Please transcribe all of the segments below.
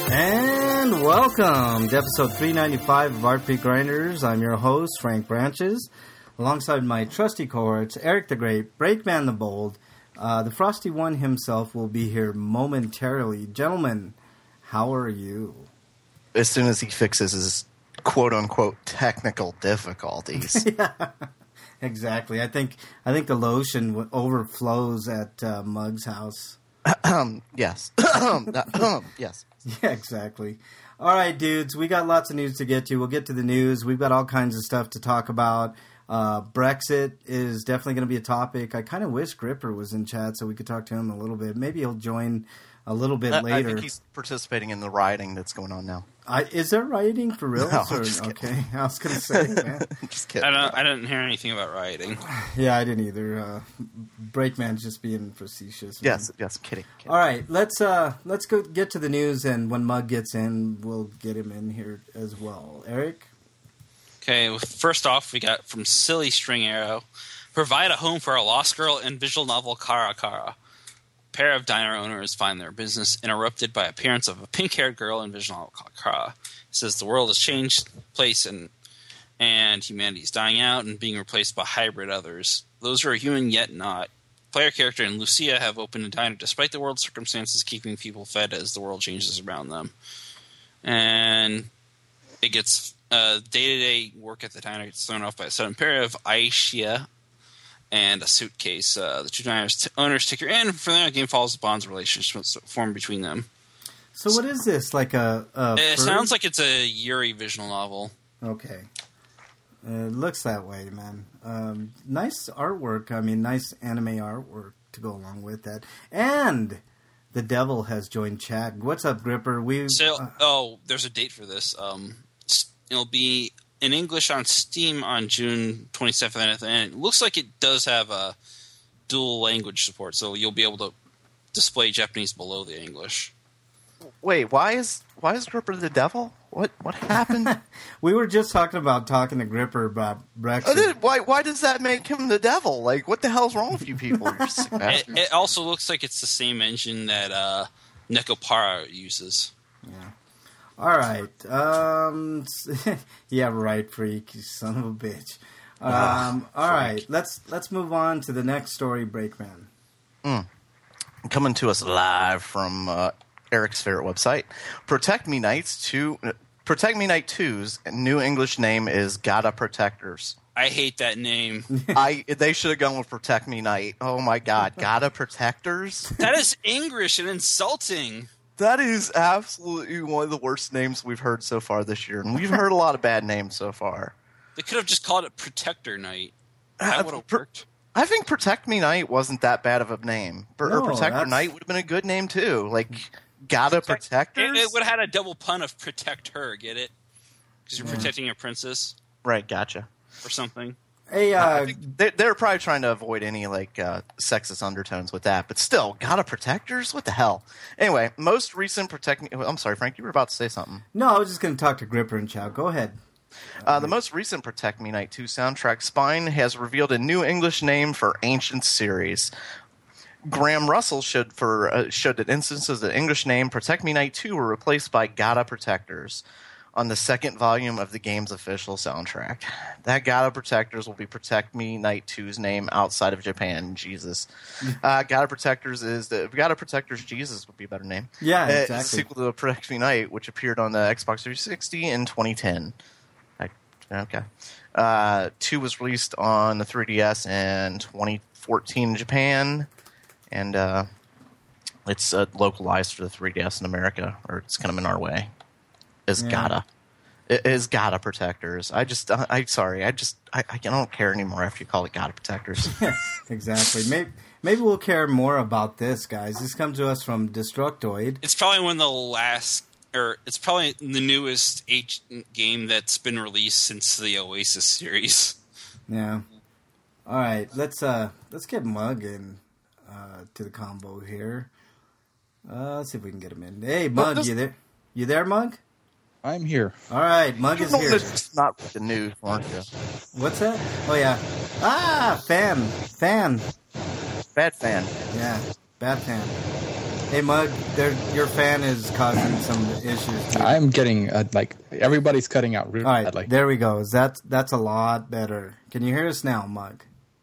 And welcome to episode 395 of Art Peak Grinders. I'm your host, Frank Branches, alongside my trusty cohorts, Eric the Great, Breakman the Bold. The Frosty One himself will be here momentarily. Gentlemen, how are you? As soon as he fixes his quote-unquote technical difficulties. Yeah, exactly. I think the lotion overflows at Mug's house. Yes. Yes. Yeah, exactly. All right, dudes, we got lots of news to get to. We'll get to the news. We've got all kinds of stuff to talk about. Brexit is definitely going to be a topic. I kind of wish Gripper was in chat so we could talk to him a little bit. Maybe he'll join a little bit later. I think he's participating in the rioting that's going on now. Is there rioting for real? No, just okay, I was going to say, man. Just kidding. I didn't hear anything about rioting. Yeah, I didn't either. Breakman's just being facetious. Man. Yes, kidding. All right, let's go get to the news, and when Mug gets in, we'll get him in here as well. Eric? Okay, well, first off, we got from Silly String Arrow. Provide a home for a lost girl in visual novel Kara Kara. A pair of diner owners find their business interrupted by appearance of a pink-haired girl in visual novel Kara. It says the world has changed place and humanity is dying out and being replaced by hybrid others. Those who are human yet not. Player character and Lucia have opened a diner despite the world's circumstances keeping people fed as the world changes around them. And it gets day-to-day work at the diner gets thrown off by a sudden pair of Aisha and a suitcase. The two diners owners take her in. From there, the game follows the bonds relationships formed between them. So what is this? Like it sounds like it's a Yuri visual novel. Okay. It looks that way, man. Nice artwork. I mean, nice anime artwork to go along with that. And the devil has joined chat. What's up, Gripper? There's a date for this. It'll be in English on Steam on June 27th, and it looks like it does have a dual language support, so you'll be able to display Japanese below the English. Wait, why is Gripper the devil? What happened? We were just talking to Gripper about Brexit. Why does that make him the devil? Like, what the hell's wrong with you people? You're sick bastards. It also looks like it's the same engine that Nekopara uses. Yeah. All right. Yeah, right, freak, you son of a bitch. All right, let's move on to the next story, Breakman. Coming to us live from Eric's favorite website, Protect Me Night 2's new English name is Gata Protectors. I hate that name. They should have gone with Protect Me Night. Oh my god, Gata Protectors? That is English and insulting. That is absolutely one of the worst names we've heard so far this year, and we've heard a lot of bad names so far. They could have just called it Protector Night. That would have worked. I think Protect Me Night wasn't that bad of a name. Or Protector Night would have been a good name too. Like, Gata Protectors? It would have had a double pun of Protect Her, get it? Because you're protecting your princess. Right, gotcha. Or something. Hey, they're probably trying to avoid any sexist undertones with that, but still, Gata Protectors? What the hell? Anyway, most recent Protect Me... I'm sorry, Frank, you were about to say something. No, I was just going to talk to Gripper and Chow. Go ahead. The most recent Protect Me Night 2 soundtrack, Spine, has revealed a new English name for Ancient series. Graham Russell showed that instances of the English name Protect Me Night 2 were replaced by Gata Protectors on the second volume of the game's official soundtrack. That Gata Protectors will be Protect Me Night 2's name outside of Japan. Jesus. Gata Protectors Jesus would be a better name. Yeah, exactly. It's a sequel to Protect Me Night, which appeared on the Xbox 360 in 2010. Okay. 2 was released on the 3DS in 2014 in Japan, and it's localized for the 3DS in America, or it's kind of in our way. Gata. It is Gata Protectors. I'm sorry. I don't care anymore after you call it Gata Protectors. Exactly. Maybe we'll care more about this, guys. This comes to us from Destructoid. It's probably one of the last, or it's probably the newest game that's been released since the Oasis series. Yeah. All right. Let's get Mug in to the combo here. Let's see if we can get him in. Hey, Mug, you there? You there, Mug? I'm here. All right, Mug is here. It's not the news, aren't you? What's that? Oh, yeah. Fan. Bad fan. Yeah, bad fan. Hey, Mug, your fan is causing some issues, too. I'm getting, everybody's cutting out really All right, badly. there we go. That's a lot better. Can you hear us now, Mug?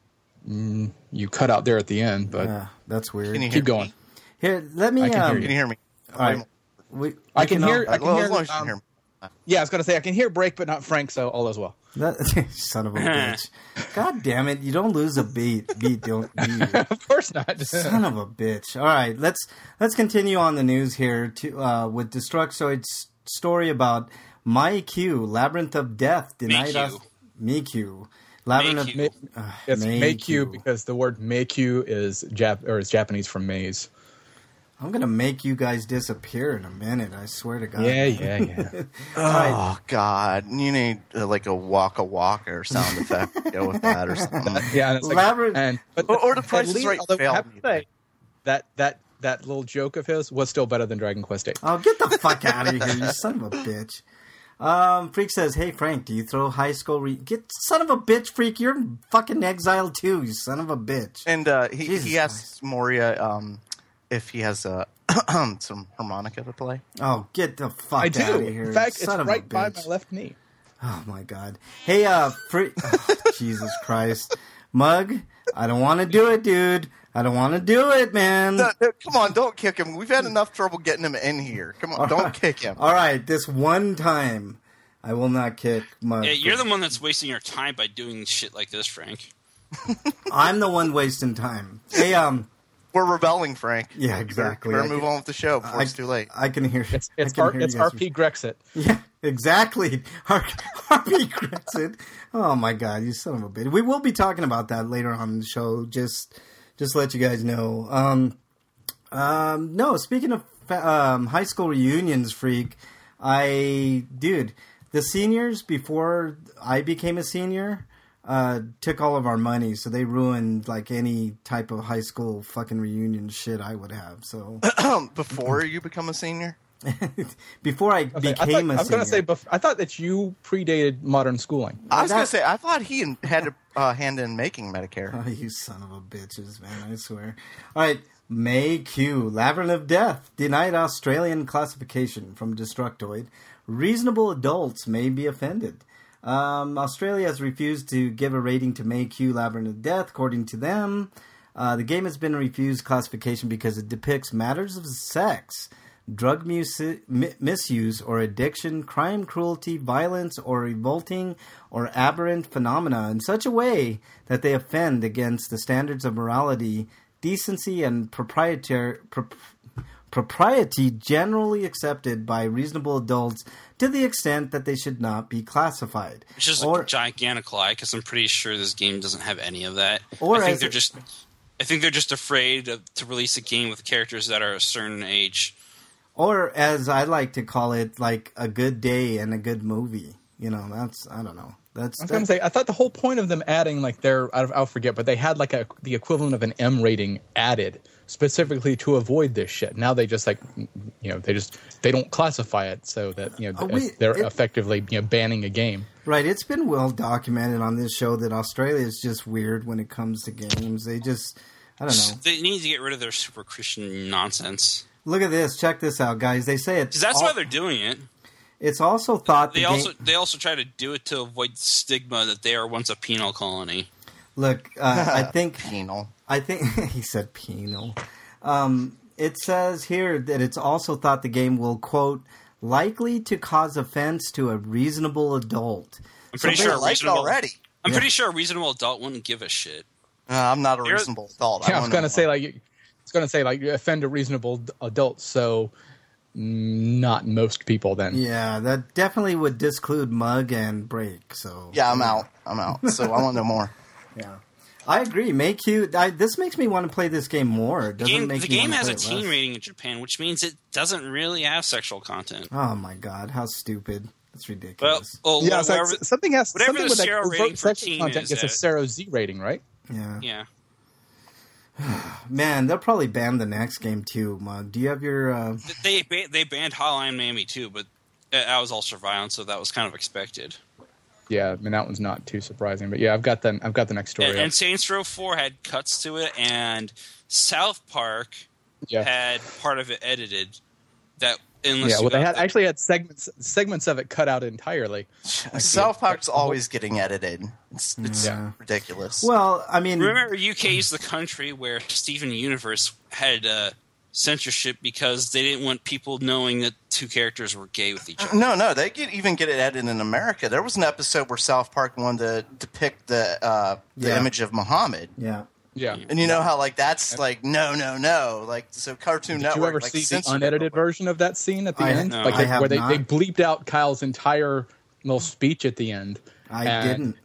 You cut out there at the end, but Yeah, that's weird. Can you hear keep going. Here, let me... I can hear Can you hear me? All right. I can hear. I can Well, hear. as long as you can hear me. Yeah, I was going to say I can hear Break, but not Frank. So all is well. Son of a bitch. God damn it. You don't lose a beat. Don't you? Of course not. Son of a bitch. All right, let's continue on the news here with Destructoid's story about MyQ, Labyrinth of Death, denied us. MiQ. Labyrinth MeiQ. It's MeiQ. Meikyu because the word Meikyu is Japanese for maze. I'm gonna make you guys disappear in a minute. I swear to God. Yeah. Oh God! You need like a waka or sound effect to go with that or something. Yeah, and it's Labyrinth- Or the Price is Right although I failed have to me. say, that little joke of his was still better than Dragon Quest VIII. Oh, get the fuck out of here, you son of a bitch. Freak says, "Hey Frank, do you throw high school? Get son of a bitch, Freak. You're in fucking exile too, you son of a bitch." And Jesus he asks Moria if he has some harmonica to play. Oh, get the fuck I out do. of here! In fact, son it's of right a by bitch. my left knee. Oh my God. Hey, Freak. Oh, Jesus Christ, Mug. I don't want to do it, dude. I don't want to do it, man. No, come on, don't kick him. We've had enough trouble getting him in here. Come on, don't kick him. All right, this one time, I will not kick Mug. Yeah, you're the one that's wasting your time by doing shit like this, Frank. I'm the one wasting time. Hey, We're rebelling, Frank. Yeah, exactly. Better move on with the show before it's too late. I can hear. It's I can hear you guys. RP Grexit. Yeah, exactly. RP Grexit. Oh my God, you son of a bitch. We will be talking about that later on in the show. Just to let you guys know. No, speaking of high school reunions, Freak, the seniors before I became a senior took all of our money, so they ruined like any type of high school fucking reunion shit I would have. So Before you become a senior? before I became a I was going senior. to say, I thought that you predated modern schooling. I was going to say, I thought he had a hand in making Medicare. Oh, you son of a bitches, man, I swear. All right, MeiQ, Labyrinth of Death, denied Australian classification from Destructoid. Reasonable adults may be offended. Australia has refused to give a rating to MeiQ, Labyrinth of Death, according to them. The game has been refused classification because it depicts matters of sex, drug misuse or addiction, crime, cruelty, violence, or revolting or aberrant phenomena in such a way that they offend against the standards of morality, decency, and propriety generally accepted by reasonable adults to the extent that they should not be classified. Which is a gigantic lie, because I'm pretty sure this game doesn't have any of that. Or I think they're just afraid to release a game with characters that are a certain age. Or, as I like to call it, like a good day and a good movie. You know, I don't know. I was going to say, I thought the whole point of them adding, like, I'll forget, but they had, like, the equivalent of an M rating added specifically to avoid this shit. Now they just, like, they don't classify it so that, they're effectively, banning a game. Right. It's been well documented on this show that Australia is just weird when it comes to games. They just, I don't know. They need to get rid of their super Christian nonsense. Look at this. Check this out, guys. They say it. Because that's why they're doing it. It's also thought they also try to do it to avoid stigma that they are once a penal colony. Look, I think penal. I think he said penal. It says here that it's also thought the game will, quote, likely to cause offense to a reasonable adult. I'm pretty sure I'm pretty sure a reasonable adult wouldn't give a shit. I'm not a reasonable adult. Yeah, I was going to say offend a reasonable adult. So. Not most people, then. Yeah, that definitely would disclude Mug and Break. So yeah, I'm out. So I want no more. Yeah, I agree. This makes me want to play this game more. The game has a teen rating in Japan, which means it doesn't really have sexual content. Oh my God, how stupid! That's ridiculous. Something with Zero rating for sexual teen content gets a Zero Z rating, right? Yeah. Man, they'll probably ban the next game too, Mug. Do you have your... They banned Hotline Miami too, but that was also violence, so that was kind of expected. Yeah, I mean, that one's not too surprising. But yeah, I've got the next story. And Saints Row 4 had cuts to it, and South Park had part of it edited. They actually had segments of it cut out entirely. South Park's always getting edited. It's ridiculous. Well, I mean, remember, UK is the country where Steven Universe had censorship because they didn't want people knowing that two characters were gay with each other. No, they even get it edited in America. There was an episode where South Park wanted to depict the image of Muhammad. Yeah. Yeah, and you know how that's no, like so Cartoon Network. Did you ever see the unedited version of that scene at the end, where they bleeped out Kyle's entire little speech at the end? I didn't.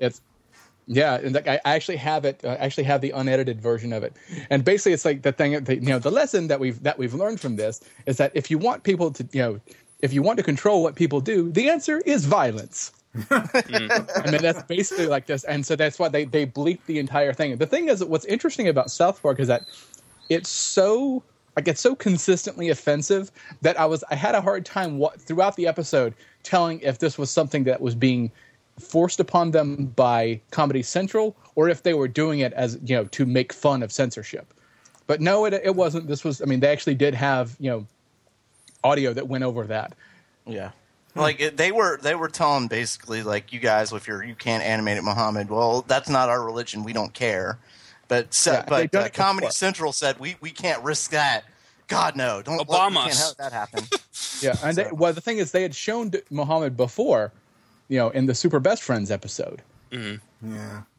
And I actually have it. I actually have the unedited version of it, and basically it's like the thing. The lesson that we've learned from this is that if you want people to, if you want to control what people do, the answer is violence. I mean, that's basically like this, and so that's why they bleep the entire thing. The thing is, what's interesting about South Park is that it's so consistently offensive that I had a hard time throughout the episode telling if this was something that was being forced upon them by Comedy Central or if they were doing it as to make fun of censorship. But no, it wasn't. This was. I mean, they actually did have audio that went over that. Yeah. Like they were telling basically like, you guys, if you can't animate it, Muhammad, well, that's not our religion. We don't care. But Comedy Central said we can't risk that. God no, don't. Obama. We can't have that happen. Yeah, and the thing is, they had shown Muhammad before, in the Super Best Friends episode. Mm-hmm.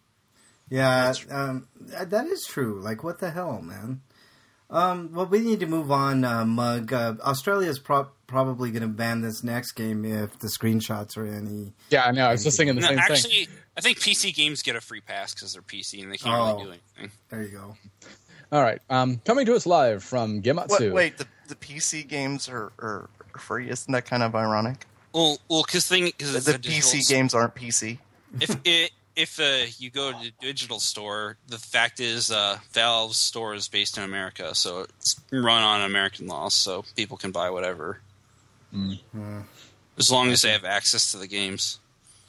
Yeah, that is true. Like, what the hell, man? Well, we need to move on, Mug. Australia's probably going to ban this next game if the screenshots are any... Yeah, I know. I was just thinking the same thing. Actually, I think PC games get a free pass because they're PC and they can't really do anything. There you go. All right. Coming to us live from Gematsu. Wait, the PC games are free? Isn't that kind of ironic? Well, because the PC games aren't PC. If you go to the digital store, the fact is Valve's store is based in America, so it's run on American laws, so people can buy whatever. Mm-hmm. As long as they have access to the games.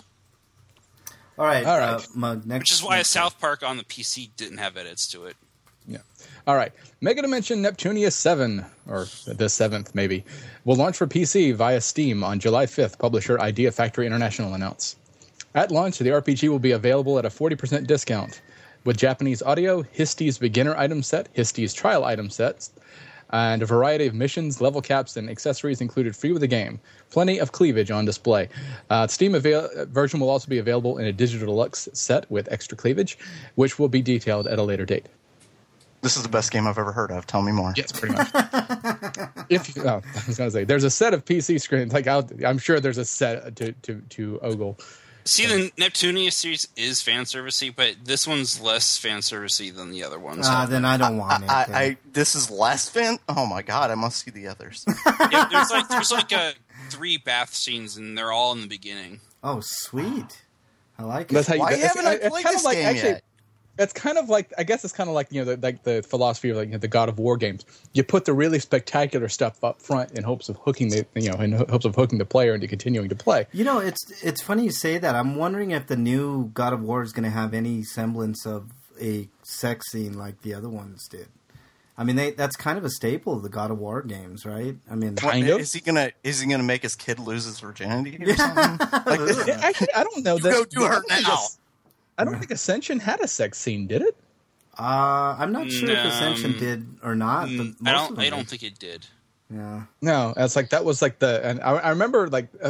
All right. Mug, next, which is why South Park on the PC didn't have edits to it. Yeah. All right. Mega Dimension Neptunia 7, or the 7th maybe, will launch for PC via Steam on July 5th, publisher Idea Factory International announced. At launch, the RPG will be available at a 40% discount, with Japanese audio, Histy's beginner item set, Histy's trial item sets, and a variety of missions, level caps, and accessories included free with the game. Plenty of cleavage on display. Steam version will also be available in a digital deluxe set with extra cleavage, which will be detailed at a later date. This is the best game I've ever heard of. Tell me more. Yes, pretty much. I was going to say, there's a set of PC screens. Like I'm sure there's a set to ogle. See, the Neptunia series is fan servicey, but this one's less fan servicey than the other ones. Then I don't want it. This is less fan. Oh my god, I must see the others. Yeah, there's like 3 bath scenes, and they're all in the beginning. Oh, sweet! I like it. That's how Why haven't I played this game yet? It's kind of like, I guess it's kind of like, the philosophy of the God of War games. You put the really spectacular stuff up front in hopes of hooking the player into continuing to play. It's funny you say that. I'm wondering if the new God of War is going to have any semblance of a sex scene like the other ones did. I mean, that's kind of a staple of the God of War games, right? I mean, kind of. Is he gonna make his kid lose his virginity or something? Actually, I don't know. Go to her now. I don't think Ascension had a sex scene, did it? I'm not sure if Ascension did or not. But I don't think it did. Yeah. No, it's like that was like and I remember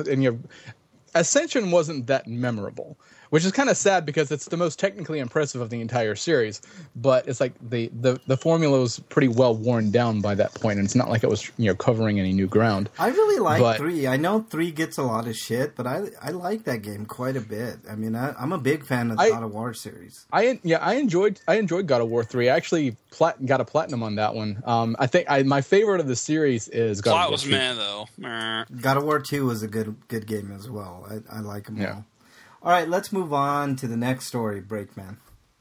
Ascension wasn't that memorable, which is kind of sad because it's the most technically impressive of the entire series. But it's like the formula was pretty well worn down by that point, and it's not like it was covering any new ground. I really like 3. I know 3 gets a lot of shit, but I like that game quite a bit. I mean, I'm a big fan of the God of War series. I enjoyed God of War 3. I actually got a platinum on that one. I think my favorite of the series is God of War 2. Plot was meh though. God of War 2 was a good game as well. I like them all. All right, let's move on to the next story, Breakman.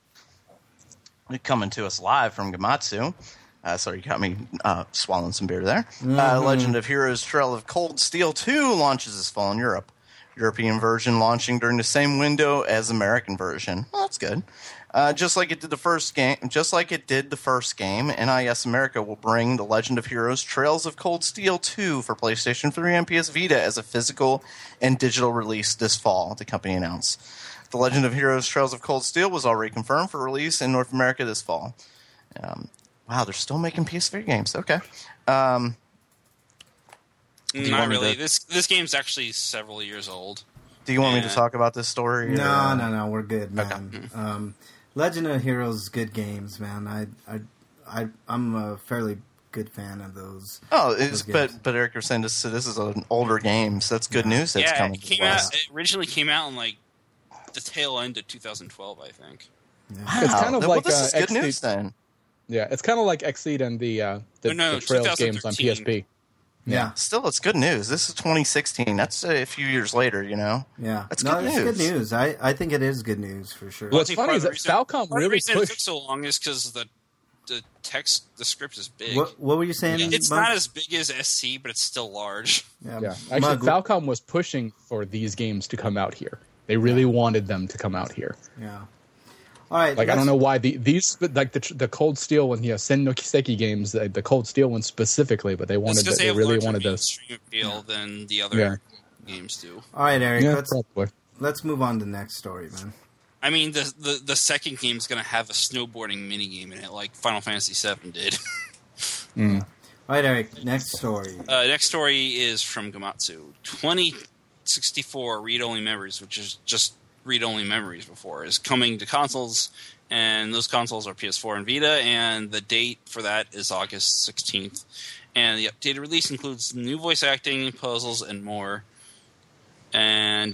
Coming to us live from Gematsu. Sorry, you got me swallowing some beer there. Mm-hmm. Legend of Heroes Trail of Cold Steel 2 launches this fall in Europe. European version launching during the same window as American version. Well, that's good. Just like it did the first game, NIS America will bring The Legend of Heroes: Trails of Cold Steel 2 for PlayStation 3 and PS Vita as a physical and digital release this fall, the company announced. The Legend of Heroes: Trails of Cold Steel was already confirmed for release in North America this fall. Wow, they're still making PS3 games. Okay. Not really. This game's actually several years old. Do you want me to talk about this story? No, we're good, man. Okay. Legend of Heroes, good games, man. I'm a fairly good fan of those. Oh, but Eric, you're saying this is an older game, so that's good news. That's coming. It originally came out in like the tail end of 2012, I think. Yeah. Wow. It's kind of like this is good news then. Yeah, it's kind of like Exceed and the Trails games on PSP. Yeah. Still, it's good news. This is 2016. That's a few years later, you know? Yeah. That's good news. It's good news. I think it is good news for sure. What's funny is that Falcom really the reason pushed... it took so long is because the text, the script is big. What were you saying? It's not as big as SC, but it's still large. Yeah. Actually, Falcom was pushing for these games to come out here. They really wanted them to come out here. Yeah. All right. Like, I don't know why these, like the Cold Steel one, Sen no Kiseki games, the Cold Steel one specifically, but they wanted it's they really wanted those. Mainstream appeal than the other games do. All right, Eric. Yeah, let's move on to the next story, man. I mean, the second game is going to have a snowboarding minigame in it, like Final Fantasy VII did. All right, Eric. Next story. Next story is from Gamatsu. 2064 read-only memories, which is just read-only memories before, is coming to consoles, and those consoles are PS4 and Vita, and the date for that is August 16th. And the updated release includes new voice acting, puzzles, and more. And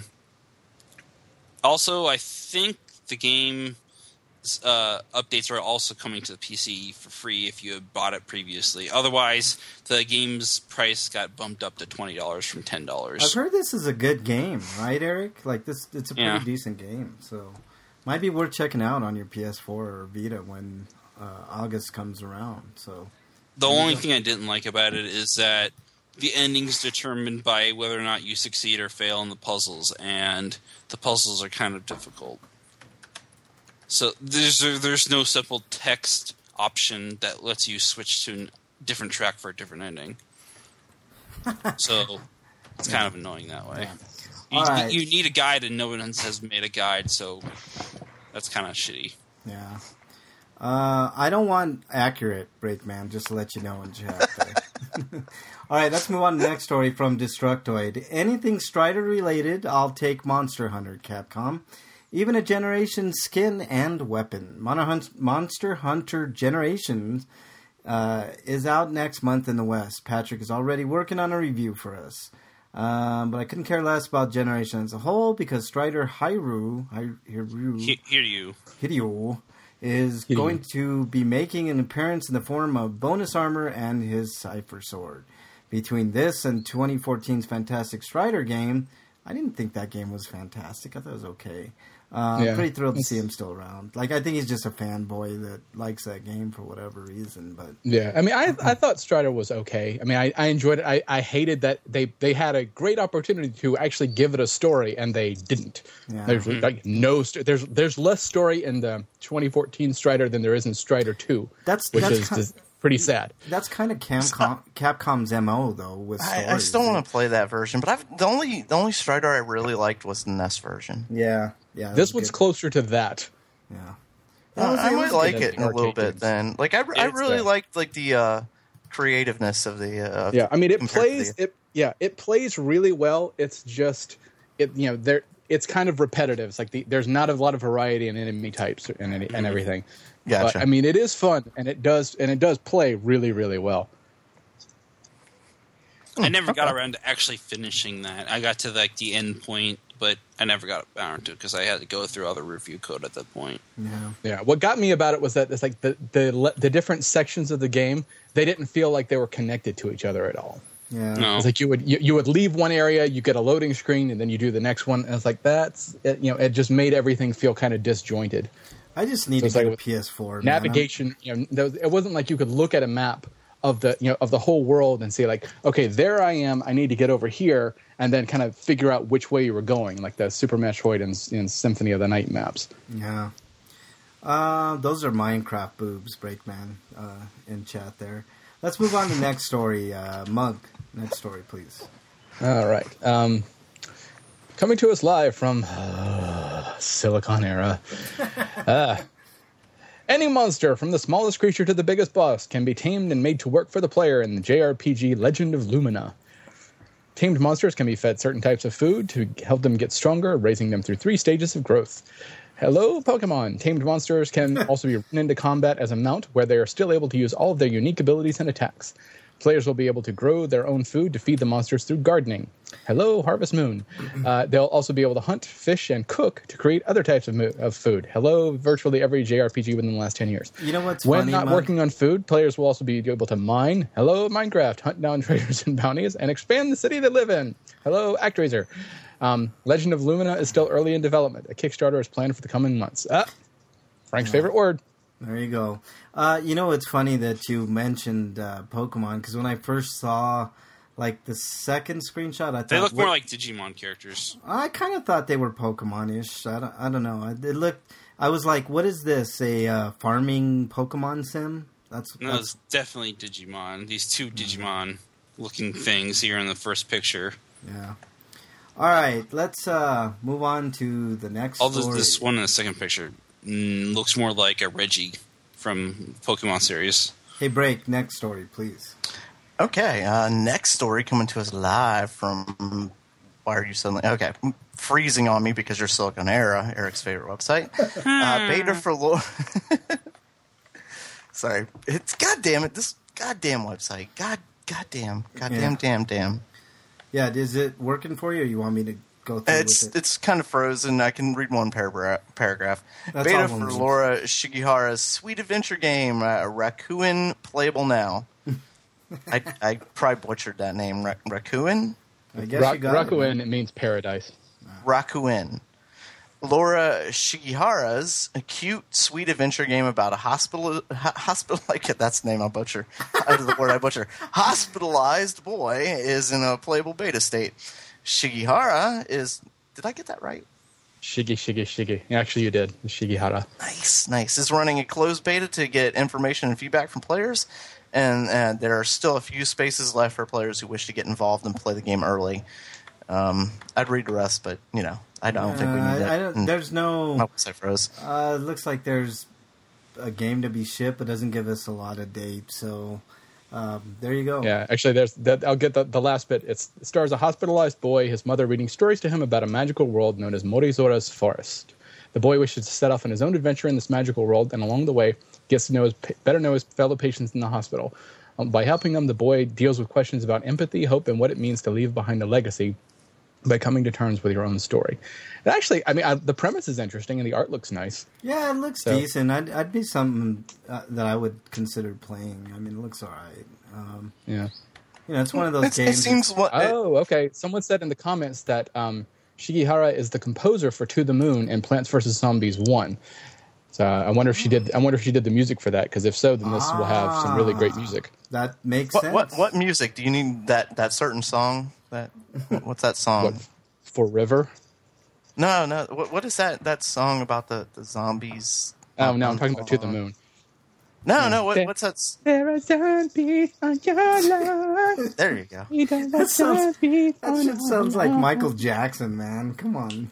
also, I think the game updates are also coming to the PC for free if you had bought it previously. Otherwise, the game's price got bumped up to $20 from $10. I've heard this is a good game, right, Eric? Like it's a pretty decent game, so might be worth checking out on your PS4 or Vita when August comes around. So the only thing I didn't like about it is that the ending's determined by whether or not you succeed or fail in the puzzles, and the puzzles are kind of difficult. So there's no simple text option that lets you switch to a different track for a different ending. So it's kind of annoying that way. You need a guide, and no one has made a guide, so that's kind of shitty. Yeah. I don't want accurate, Breakman, just to let you know in chat there. All right, let's move on to the next story from Destructoid. Anything Strider related, I'll take Monster Hunter, Capcom. Even a Generation skin and weapon. Monster Hunter Generations is out next month in the West. Patrick is already working on a review for us. But I couldn't care less about Generation as a whole because Strider Hiryu is going to be making an appearance in the form of bonus armor and his Cypher Sword. Between this and 2014's Fantastic Strider game, I didn't think that game was fantastic. I thought it was okay. I'm pretty thrilled to see him still around. Like, I think he's just a fanboy that likes that game for whatever reason. But yeah, I mean, I thought Strider was okay. I mean, I enjoyed it. I hated that they had a great opportunity to actually give it a story, and they didn't. Yeah. There's like there's less story in the 2014 Strider than there is in Strider 2. That's pretty sad. That's kind of Capcom's MO though. With stories. I still want to play that version, but the only Strider I really liked was the NES version. Yeah. This one's closer to that. Yeah. I might like it a little bit then. Like I really liked like the creativeness of the. Yeah, I mean it plays really well. It's just it's kind of repetitive. It's like there's not a lot of variety in enemy types and everything. Gotcha. But I mean it is fun and it does play really, really well. I never got around to actually finishing that. I got to like the end point, but I never got around to it because I had to go through other review code at that point. Yeah. What got me about it was that it's like the different sections of the game, they didn't feel like they were connected to each other at all. Yeah, no. It's like you would leave one area, you get a loading screen, and then you do the next one, and it's like it just made everything feel kind of disjointed. I just need to get a PS4 navigation. It wasn't like you could look at a map of the whole world and say like, okay, there I am. I need to get over here, and then kind of figure out which way you were going, like the Super Metroid and Symphony of the Night maps. Yeah. Those are Minecraft boobs, Breakman, in chat there. Let's move on to the next story. Mug, next story, please. All right. Coming to us live from Silicon Era. Any monster, from the smallest creature to the biggest boss, can be tamed and made to work for the player in the JRPG Legend of Lumina. Tamed monsters can be fed certain types of food to help them get stronger, raising them through 3 stages of growth. Hello, Pokemon! Tamed monsters can also be run into combat as a mount, where they are still able to use all of their unique abilities and attacks. Players will be able to grow their own food to feed the monsters through gardening. Hello, Harvest Moon. They'll also be able to hunt, fish, and cook to create other types of food. Hello, virtually every JRPG within the last 10 years. You know what's when funny, not Mug? working on food, players will also be able to mine. Hello, Minecraft. Hunt down traders and bounties and expand the city they live in. Hello, ActRaiser. Legend of Lumina is still early in development. A Kickstarter is planned for the coming months. Frank's favorite word. There you go. You know, it's funny that you mentioned Pokemon, because when I first saw, like, the second screenshot, I thought... They look more like Digimon characters. I kind of thought they were Pokemon-ish. I don't know. It looked... I was like, what is this? A farming Pokemon sim? No, it's definitely Digimon. These 2 Digimon-looking things here in the first picture. Yeah. All right, let's move on to the next story. This one in the second picture looks more like a Reggie from Pokemon series. Hey, Break, next story, please. Okay, next story coming to us live from... Why are you suddenly... Okay, freezing on me because you're Silicon Era, Eric's favorite website. Beta for Laura... Sorry. It's... God damn it, this goddamn website. Damn. Yeah, is it working for you, or you want me to go through with it? It's kind of frozen. I can read one paragraph. That's Beta all for one Laura Shigihara's sweet adventure game, Raccoon, playable now. I probably butchered that name. Raccoon? I guess you got Rakuen, it means paradise. Raccoon. Laura Shigihara's a cute, sweet adventure game about a hospital. Like that's the name I butcher. The word I butcher. Hospitalized boy is in a playable beta state. Shigihara is. Did I get that right? Shigi. Actually, you did. Shigihara. Nice. Is running a closed beta to get information and feedback from players, and there are still a few spaces left for players who wish to get involved and play the game early. I'd read the rest, but I don't think we need that. There's no... My website froze. It looks like there's a game to be shipped, but doesn't give us a lot of dates, so there you go. Yeah, actually, I'll get the last bit. It stars a hospitalized boy, his mother reading stories to him about a magical world known as Morizora's Forest. The boy wishes to set off on his own adventure in this magical world, and along the way, gets to better know his fellow patients in the hospital. By helping them, the boy deals with questions about empathy, hope, and what it means to leave behind a legacy by coming to terms with your own story. And actually, the premise is interesting and the art looks nice. Yeah, it looks decent. I'd be something that I would consider playing. I mean, it looks all right. Yeah. It's one of those games. It seems okay. Someone said in the comments that Shigihara is the composer for To the Moon and Plants vs. Zombies 1. So I wonder if she did the music for that, because if so, then this will have some really great music. That makes sense. What music? Do you need that certain song? What's that song? What, for River? No. What is that song about the zombies? Oh no, I'm talking about To the Moon. No. What's that? There are zombies on your line. There you go. That shit sounds like Michael Jackson, man. Come on.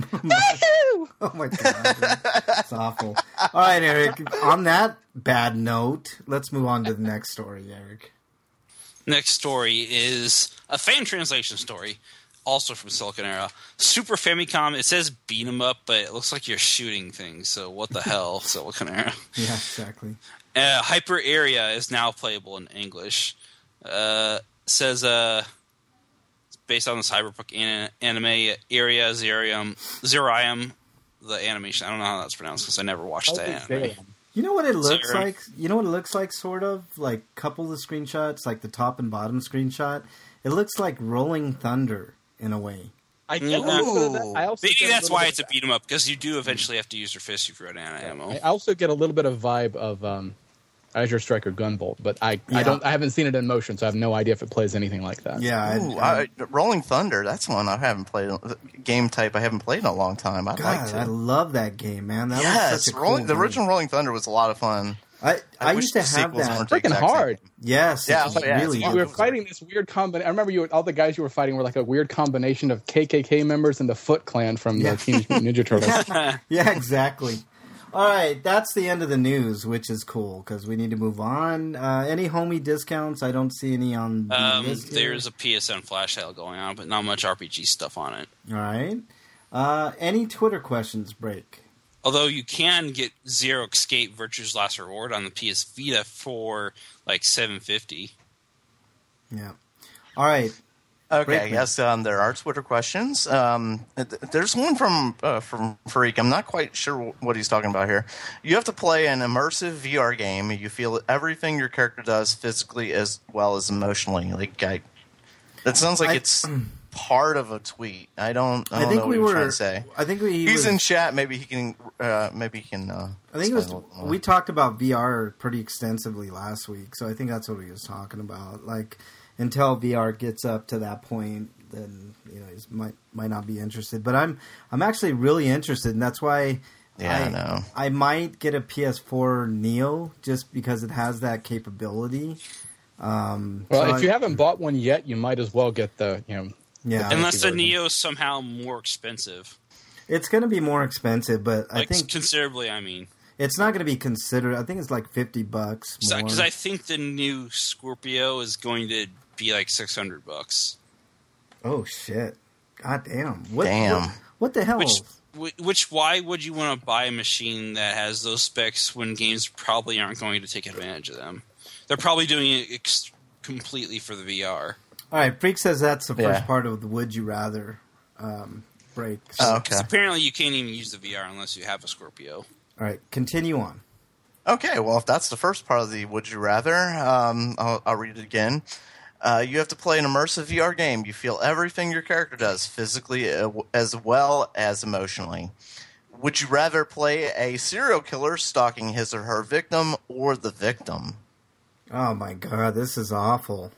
Oh my god, it's awful. All right, Eric. On that bad note, let's move on to the next story, Eric. Next story is a fan translation story, also from Silicon Era. Super Famicom, it says beat 'em up, but it looks like you're shooting things, so what the hell, Silicon Era? Yeah, exactly. Hyper Area is now playable in English. Says it's based on the cyberpunk anime Area Zerium, the animation. I don't know how that's pronounced because I never watched that anime. You know what it looks like? You know what it looks like, sort of? Like, a couple of screenshots, like the top and bottom screenshot. It looks like Rolling Thunder, in a way. I get that. Maybe that's why it's a beat 'em up, because you do eventually have to use your fist if you run out of ammo. I also get a little bit of vibe of Azure Striker Gunvolt, but I haven't seen it in motion, so I have no idea if it plays anything like that. Yeah, Rolling Thunder. That's one I haven't played. Game type I haven't played in a long time. I'd like to. I love that game, man. That was such a the original Rolling Thunder was a lot of fun. I used to have that. Freaking hard. Yes, really. We were fighting this weird combination. I remember all the guys you were fighting were like a weird combination of KKK members and the Foot Clan from the Teenage Mutant Ninja Turtles. Yeah, exactly. All right, that's the end of the news, which is cool because we need to move on. Any homie discounts? I don't see any on the list here. There's a PSN flash sale going on, but not much RPG stuff on it. All right. Any Twitter questions, Break? Although you can get Zero Escape Virtue's Last Reward on the PS Vita for like $7.50. Yeah. All right. Okay, yes, there are Twitter questions. There's one from Freak. I'm not quite sure what he's talking about here. You have to play an immersive VR game. You feel everything your character does physically as well as emotionally. That sounds like it's part of a tweet. I don't know what you're trying to say. I think he's in chat. Maybe he can. I think it was. We talked about VR pretty extensively last week, so I think that's what he was talking about. Like, until VR gets up to that point, then he might not be interested. But I'm actually really interested, and that's why I might get a PS4 Neo just because it has that capability. If you haven't bought one yet, you might as well get the unless the Neo is somehow more expensive. It's going to be more expensive, but I think considerably. I mean, it's not going to be considered. I think it's like $50 more. Because I think the new Scorpio is going to be like $600. Oh shit! God damn! What the hell? Why would you want to buy a machine that has those specs when games probably aren't going to take advantage of them? They're probably doing it completely for the VR. All right, Freak says that's the first part of the Would You Rather break. So. Okay. Apparently, you can't even use the VR unless you have a Scorpio. All right, continue on. Okay, well, if that's the first part of the Would You Rather, I'll read it again. You have to play an immersive VR game. You feel everything your character does, physically as well as emotionally. Would you rather play a serial killer stalking his or her victim or the victim? Oh my god, this is awful.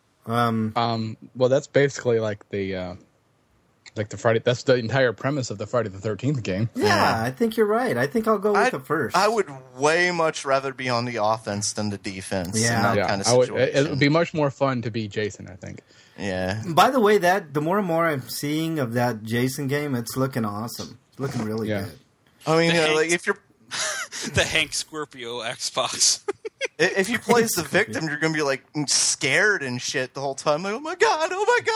Well, that's basically like the Friday. That's the entire premise of the Friday the 13th game. Yeah, I think you're right. I think I'll go with the first. I would way much rather be on the offense than the defense. Yeah, in that kind of situation. It would be much more fun to be Jason, I think. Yeah. By the way, the more and more I'm seeing of that Jason game, it's looking awesome. It's looking really good. I mean, if you're the Hank Scorpio Xbox. If you play as the victim, you're going to be like scared and shit the whole time. Like, oh my god,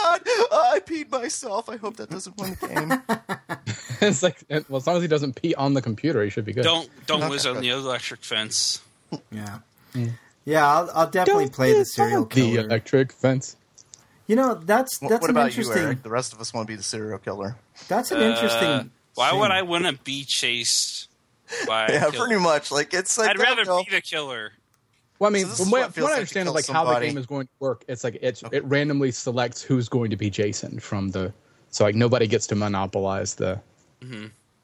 I peed myself. I hope that doesn't win the game. It's like, well, as long as he doesn't pee on the computer, he should be good. Don't whiz on the electric fence. Yeah, yeah. I'll definitely play the serial killer. The electric fence. That's what an about interesting. You, Eric? The rest of us want to be the serial killer. That's an interesting. Why would I want to be chased by? Yeah, pretty much. Like it's like I'd rather be the killer. Well, I mean, So from what I understand of how the game is going to work, it's like it randomly selects who's going to be Jason from the. So like nobody gets to monopolize the. Mm-hmm.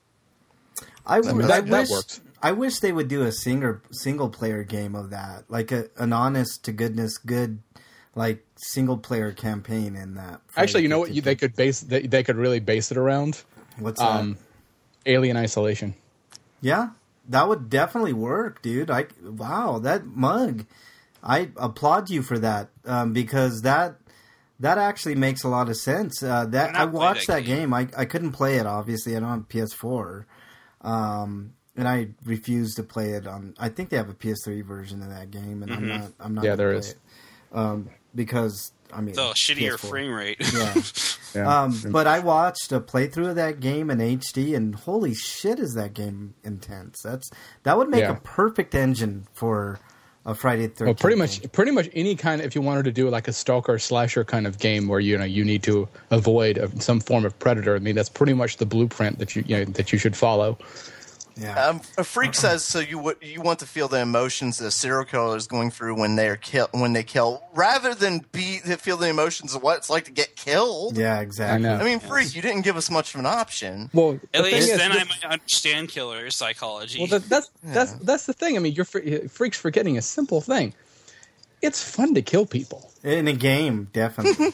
That works. I wish they would do a single player game of that, like an honest to goodness good, like single player campaign in that. Actually, you know what? They could really base it around. What's that? Alien Isolation. Yeah. That would definitely work, dude. Wow, that mug. I applaud you for that because that actually makes a lot of sense. I watched that game. I couldn't play it, obviously. I don't have PS4. And I refuse to play it on. I think they have a PS3 version of that game, and I'm not. Yeah, there is. Because I mean, the shittier PS4. frame rate. Yeah. But I watched a playthrough of that game in HD, and holy shit, is that game intense! That would make a perfect engine for a Friday the 13th. Well, pretty much any kind. If you wanted to do like a stalker slasher kind of game where you need to avoid some form of predator, I mean that's pretty much the blueprint that you should follow. Yeah. A freak says so. You want to feel the emotions that a serial killer is going through when they kill, rather than feel the emotions of what it's like to get killed. Yeah, exactly. I know. I mean, freak, you didn't give us much of an option. Well, At the thing least is, then I might understand killer psychology. well, that's the thing. I mean, freaks forgetting a simple thing. It's fun to kill people. In a game, definitely.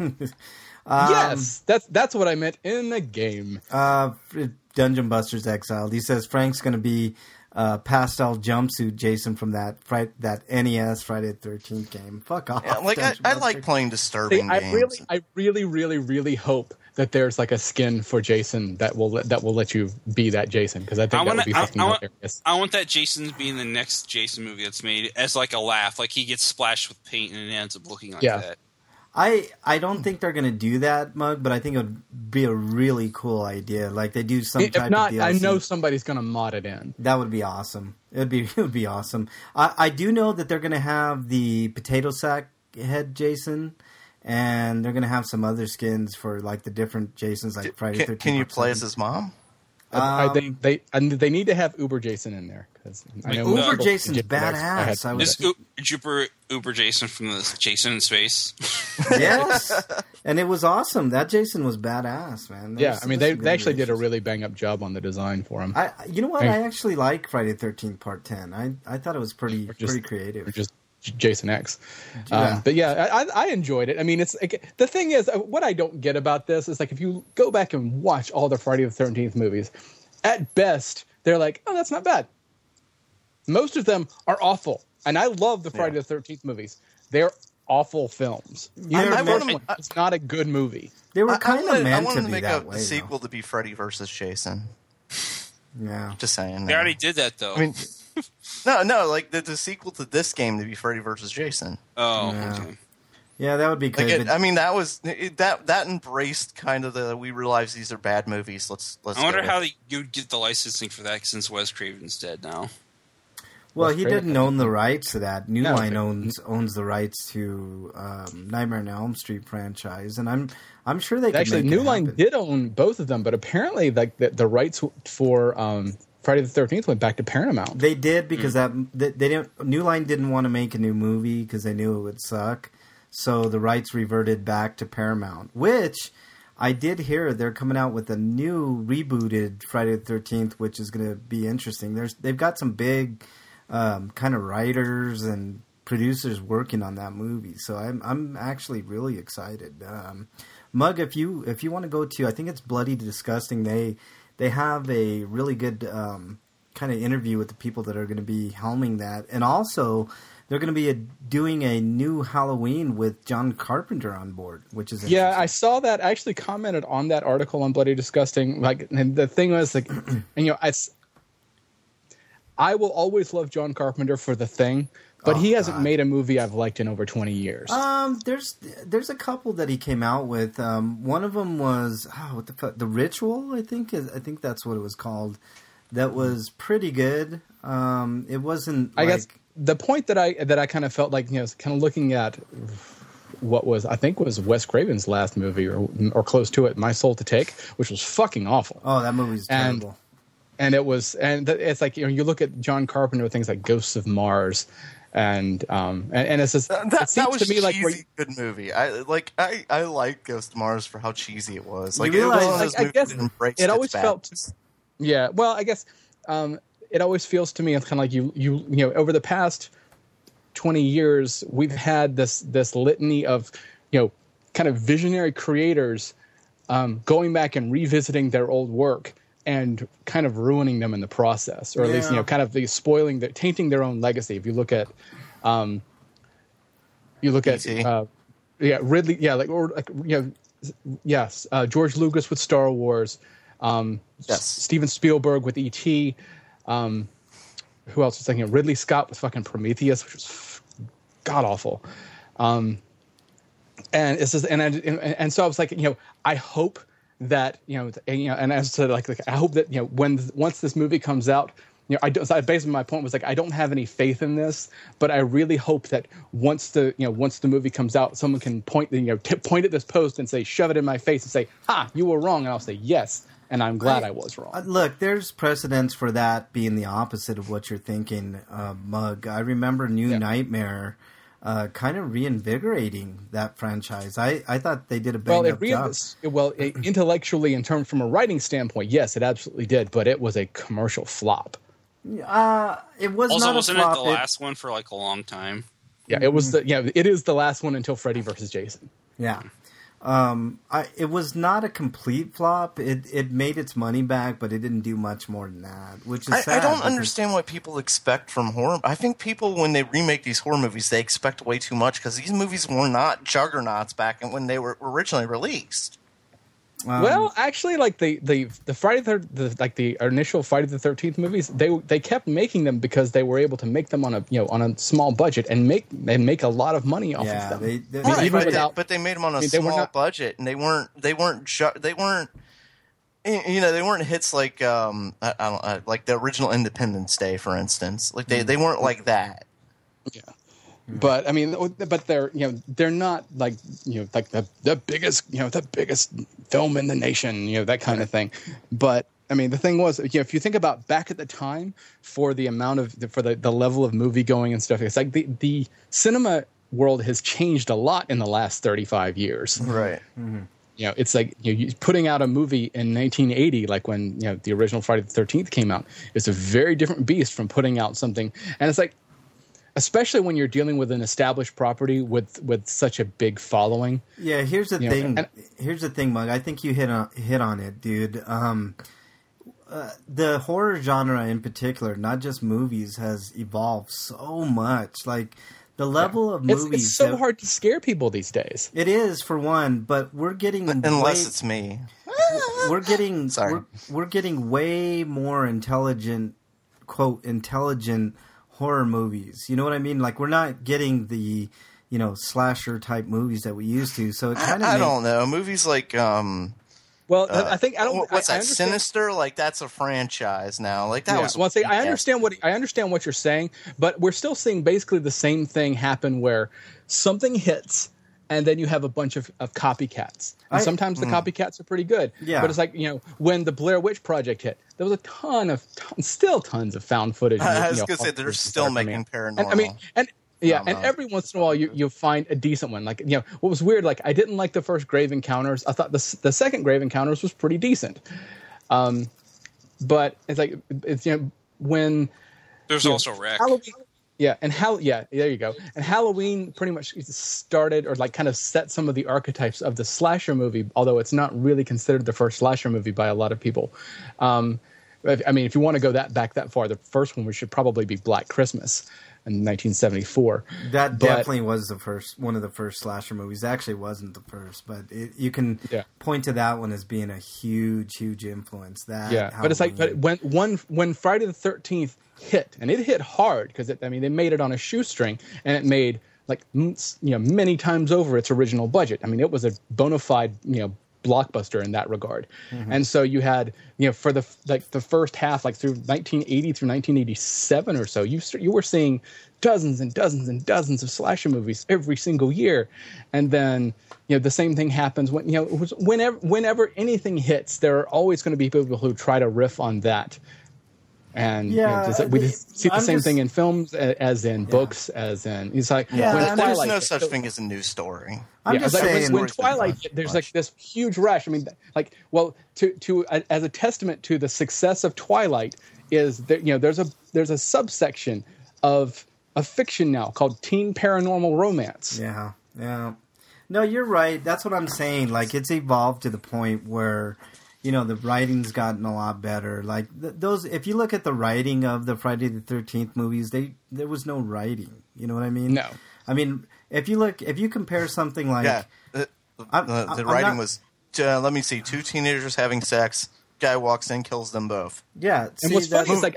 Yes, that's what I meant in the game. Dungeon Busters Exiled. He says Frank's going to be pastel jumpsuit Jason from that NES Friday the 13th game. Fuck off. Yeah, like I like playing disturbing games. I really hope that there's like a skin for Jason that will let you be that Jason, because I think that would be fucking hilarious. I want that Jason to be in the next Jason movie that's made as like a laugh, like he gets splashed with paint and it ends up looking like that. I don't think they're going to do that, Mug, but I think it would be a really cool idea. Like they do some type If not, of DLC. I know somebody's going to mod it in. That would be awesome. It would be awesome. I do know that they're going to have the potato sack head Jason, and they're going to have some other skins for like the different Jasons, like Friday the 13th. Can you play as his mom? I think they need to have Uber Jason in there, because I know Uber Jason's badass. Is Uber Jason from the Jason in Space? Yes, and it was awesome. That Jason was badass, man. I mean they actually did a really bang up job on the design for him. You know what? I actually like Friday the 13th Part 10. I thought it was pretty creative. Or just Jason X. Yeah. But yeah, I enjoyed it. I mean, it's like, the thing is, what I don't get about this is like if you go back and watch all the Friday the 13th movies, at best they're like, oh, that's not bad. Most of them are awful, and I love the Friday the 13th movies. They're awful films. It's not a good movie. They were kind of meant to to be make that a way. sequel to be Freddy versus Jason. Yeah. Just saying. They already did that though. I mean, no, like the sequel to this game to be Freddy versus Jason. Oh, Yeah. okay. Yeah, that would be good. Like I mean, that was that embraced kind of the we realize these are bad movies. Let's. I wonder how you'd get the licensing for that since Wes Craven's dead now. Well, he didn't own the rights to that. New No, Line owns the rights to Nightmare on Elm Street franchise, and I'm sure they could Actually, make it New Line happen. did own both of them, but apparently like the rights for Friday the 13th went back to Paramount. They did because they didn't. New Line didn't want to make a new movie because they knew it would suck, so the rights reverted back to Paramount. Which I did hear they're coming out with a new rebooted Friday the 13th, which is going to be interesting. They've got some big kind of writers and producers working on that movie, so I'm actually really excited. Mug, if you want to go to, I think it's Bloody Disgusting. They have a really good kind of interview with the people that are going to be helming that, and also they're going to be doing a new Halloween with John Carpenter on board, which is Yeah, I saw that. I actually commented on that article on Bloody Disgusting. Like, and the thing was like, and I will always love John Carpenter for The Thing, but he hasn't made a movie I've liked in over 20 years. There's a couple that he came out with. One of them was what the fuck? The Ritual, I think that's what it was called. That was pretty good. It wasn't. I guess the point that I kind of felt like, kind of looking at what was Wes Craven's last movie or close to it, My Soul to Take, which was fucking awful. Oh, that movie's terrible. And it's like, you look at John Carpenter with things like Ghosts of Mars, and it's just that was to me like cheesy good movie. I like Ghost of Mars for how cheesy it was. Like, You realize- it was one of those I movies guess that embraced it always its felt. badness. Yeah, well, I guess it always feels to me it's kind of like you over the past 20 years we've had this litany of kind of visionary creators going back and revisiting their old work and kind of ruining them in the process, or at least kind of tainting their own legacy. If you look at Ridley, George Lucas with Star Wars, Steven Spielberg with E.T. Who else was thinking? Ridley Scott with fucking Prometheus, which was god awful. And it's just, and so I was like, I hope that and as I said, like I hope that once this movie comes out, basically my point was like, I don't have any faith in this, but I really hope that once the movie comes out, someone can point at this post and say, shove it in my face and say, "Ha, you were wrong," and I'll say yes, and I'm glad I was wrong. Look, there's precedence for that being the opposite of what you're thinking, Mug. I remember New Nightmare kind of reinvigorating that franchise. I thought they did a bang-up job. Intellectually, from a writing standpoint, yes, it absolutely did, but it was a commercial flop. It was also, not wasn't a flop. it the last one for like a long time? Yeah, it was. It is the last one until Freddy versus Jason. Yeah. It was not a complete flop. It made its money back, but it didn't do much more than that, which is sad. I don't understand what people expect from horror. I think people, when they remake these horror movies, they expect way too much because these movies were not juggernauts back when they were originally released. Well, actually, like the Friday the initial Friday the 13th movies, they kept making them because they were able to make them on a small budget and make a lot but they made them on a small budget, and they weren't hits like like the original Independence Day, for instance. Like they weren't like that. Yeah. But I mean, they're not like the biggest film in the nation, that kind of thing. But I mean, the thing was, if you think about back at the time for the level of movie going and stuff, it's like the cinema world has changed a lot in the last 35 years. Right. Mm-hmm. It's like putting out a movie in 1980, like when the original Friday the 13th came out, is a very different beast from putting out something, and it's like. Especially when you're dealing with an established property with such a big following. Yeah, here's the thing. Here's the thing, Mug. I think you hit on it, dude. The horror genre in particular, not just movies, has evolved so much. Like the level of movies. It's so hard to scare people these days. It is, for one, but we're getting unless it's me. We're getting Sorry. We're getting way more intelligent, quote, intelligent horror movies. You know what I mean? Like we're not getting the, slasher type movies that we used to. So it kind of I don't know. Movies like I think I don't. What's I that? Sinister? Like that's a franchise now. Like that was. Well, see, I understand what you're saying, but we're still seeing basically the same thing happen where something hits. And then you have a bunch of copycats. And sometimes the copycats are pretty good. Yeah. But it's like, when the Blair Witch Project hit, there was still tons of found footage. I was going to say, they're still making paranormal. And every once in a while you find a decent one. Like, what was weird, like, I didn't like the first Grave Encounters. I thought the second Grave Encounters was pretty decent. But it's like, when... There's also Wreck. Halloween... Yeah, there you go. And Halloween pretty much started or like kind of set some of the archetypes of the slasher movie, although it's not really considered the first slasher movie by a lot of people. If you want to go back that far, the first one should probably be Black Christmas in 1974. That definitely was one of the first slasher movies. It actually wasn't the first, but you can point to that one as being a huge, huge influence. But it's like when Friday the 13th hit, and it hit hard because they made it on a shoestring, and it made many times over its original budget. I mean, it was a bona fide blockbuster in that regard. Mm-hmm. And so you had for the first half, like through 1980 through 1987 or so, you were seeing dozens and dozens and dozens of slasher movies every single year. And then the same thing happens whenever anything hits, there are always going to be people who try to riff on that. And we see the same thing in films as in books, as in it's like there's no such thing as a news story. I'm just saying when Twilight, there's like this huge rush. I mean, like, well, as a testament to the success of Twilight is that there's a subsection of a fiction now called teen paranormal romance. Yeah. No, you're right. That's what I'm saying. Like, it's evolved to the point where. The writing's gotten a lot better. Like those, if you look at the writing of the Friday the 13th movies, there was no writing. You know what I mean? No. I mean, if you compare something like the writing was, let me see, two teenagers having sex. Guy walks in, kills them both. Yeah. And what's funny is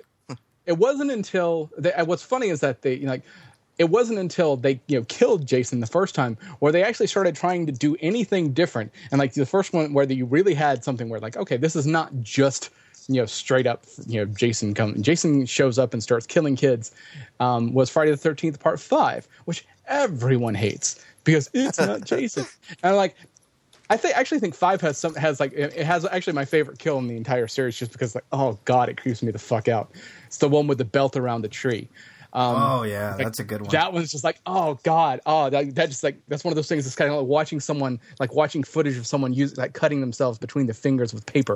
it wasn't until what's funny is that it wasn't until they killed Jason the first time where they actually started trying to do anything different. And like the first one where you really had something where like, okay, this is not just straight up, Jason shows up and starts killing kids, was Friday the 13th Part 5, which everyone hates because it's not Jason. And I actually think 5 has actually my favorite kill in the entire series, just because oh god, it creeps me the fuck out. It's the one with the belt around the tree. That's a good one. That one's just oh god, that just that's one of those things. It's kind of like watching someone, watching footage of someone cutting themselves between the fingers with paper.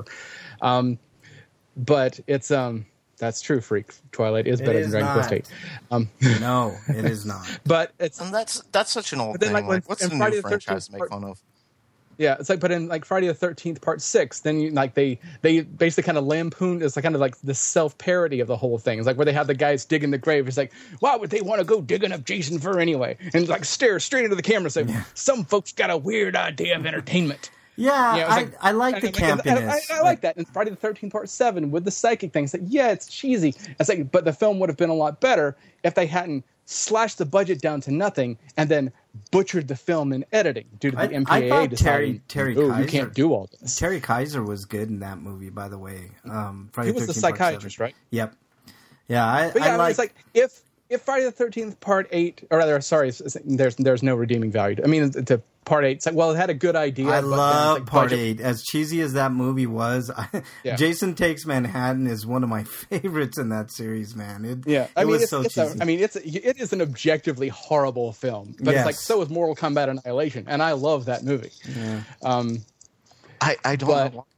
But it's that's true, Freak. Twilight is better than Dragon Quest VIII. No, it is not. But it's that's such an old thing. What's the new franchise to make fun of? Yeah, it's but in Friday the 13th Part 6, then they basically kind of lampooned. It's kind of the self-parody of the whole thing. It's where they have the guys digging the grave. It's why would they want to go digging up Jason Fur anyway? And stare straight into the camera and say, some folks got a weird idea of entertainment. Yeah, I like the campiness. I like that. And Friday the 13th Part 7 with the psychic thing. It's it's cheesy. It's but the film would have been a lot better if they hadn't slashed the budget down to nothing and then butchered the film in editing due to the MPAA I thought deciding, Terry Kaiser, you can't do all this. Terry Kaiser was good in that movie, by the way. Friday he was the psychiatrist, right? Yep. Yeah, if Friday the 13th Part 8, or rather, sorry, there's no redeeming value. I mean, to Part 8, it had a good idea. I love Part 8. As cheesy as that movie was, Jason Takes Manhattan is one of my favorites in that series, man. It was so cheesy. It is an objectively horrible film, but so is Mortal Kombat Annihilation, and I love that movie. Yeah. I don't know why.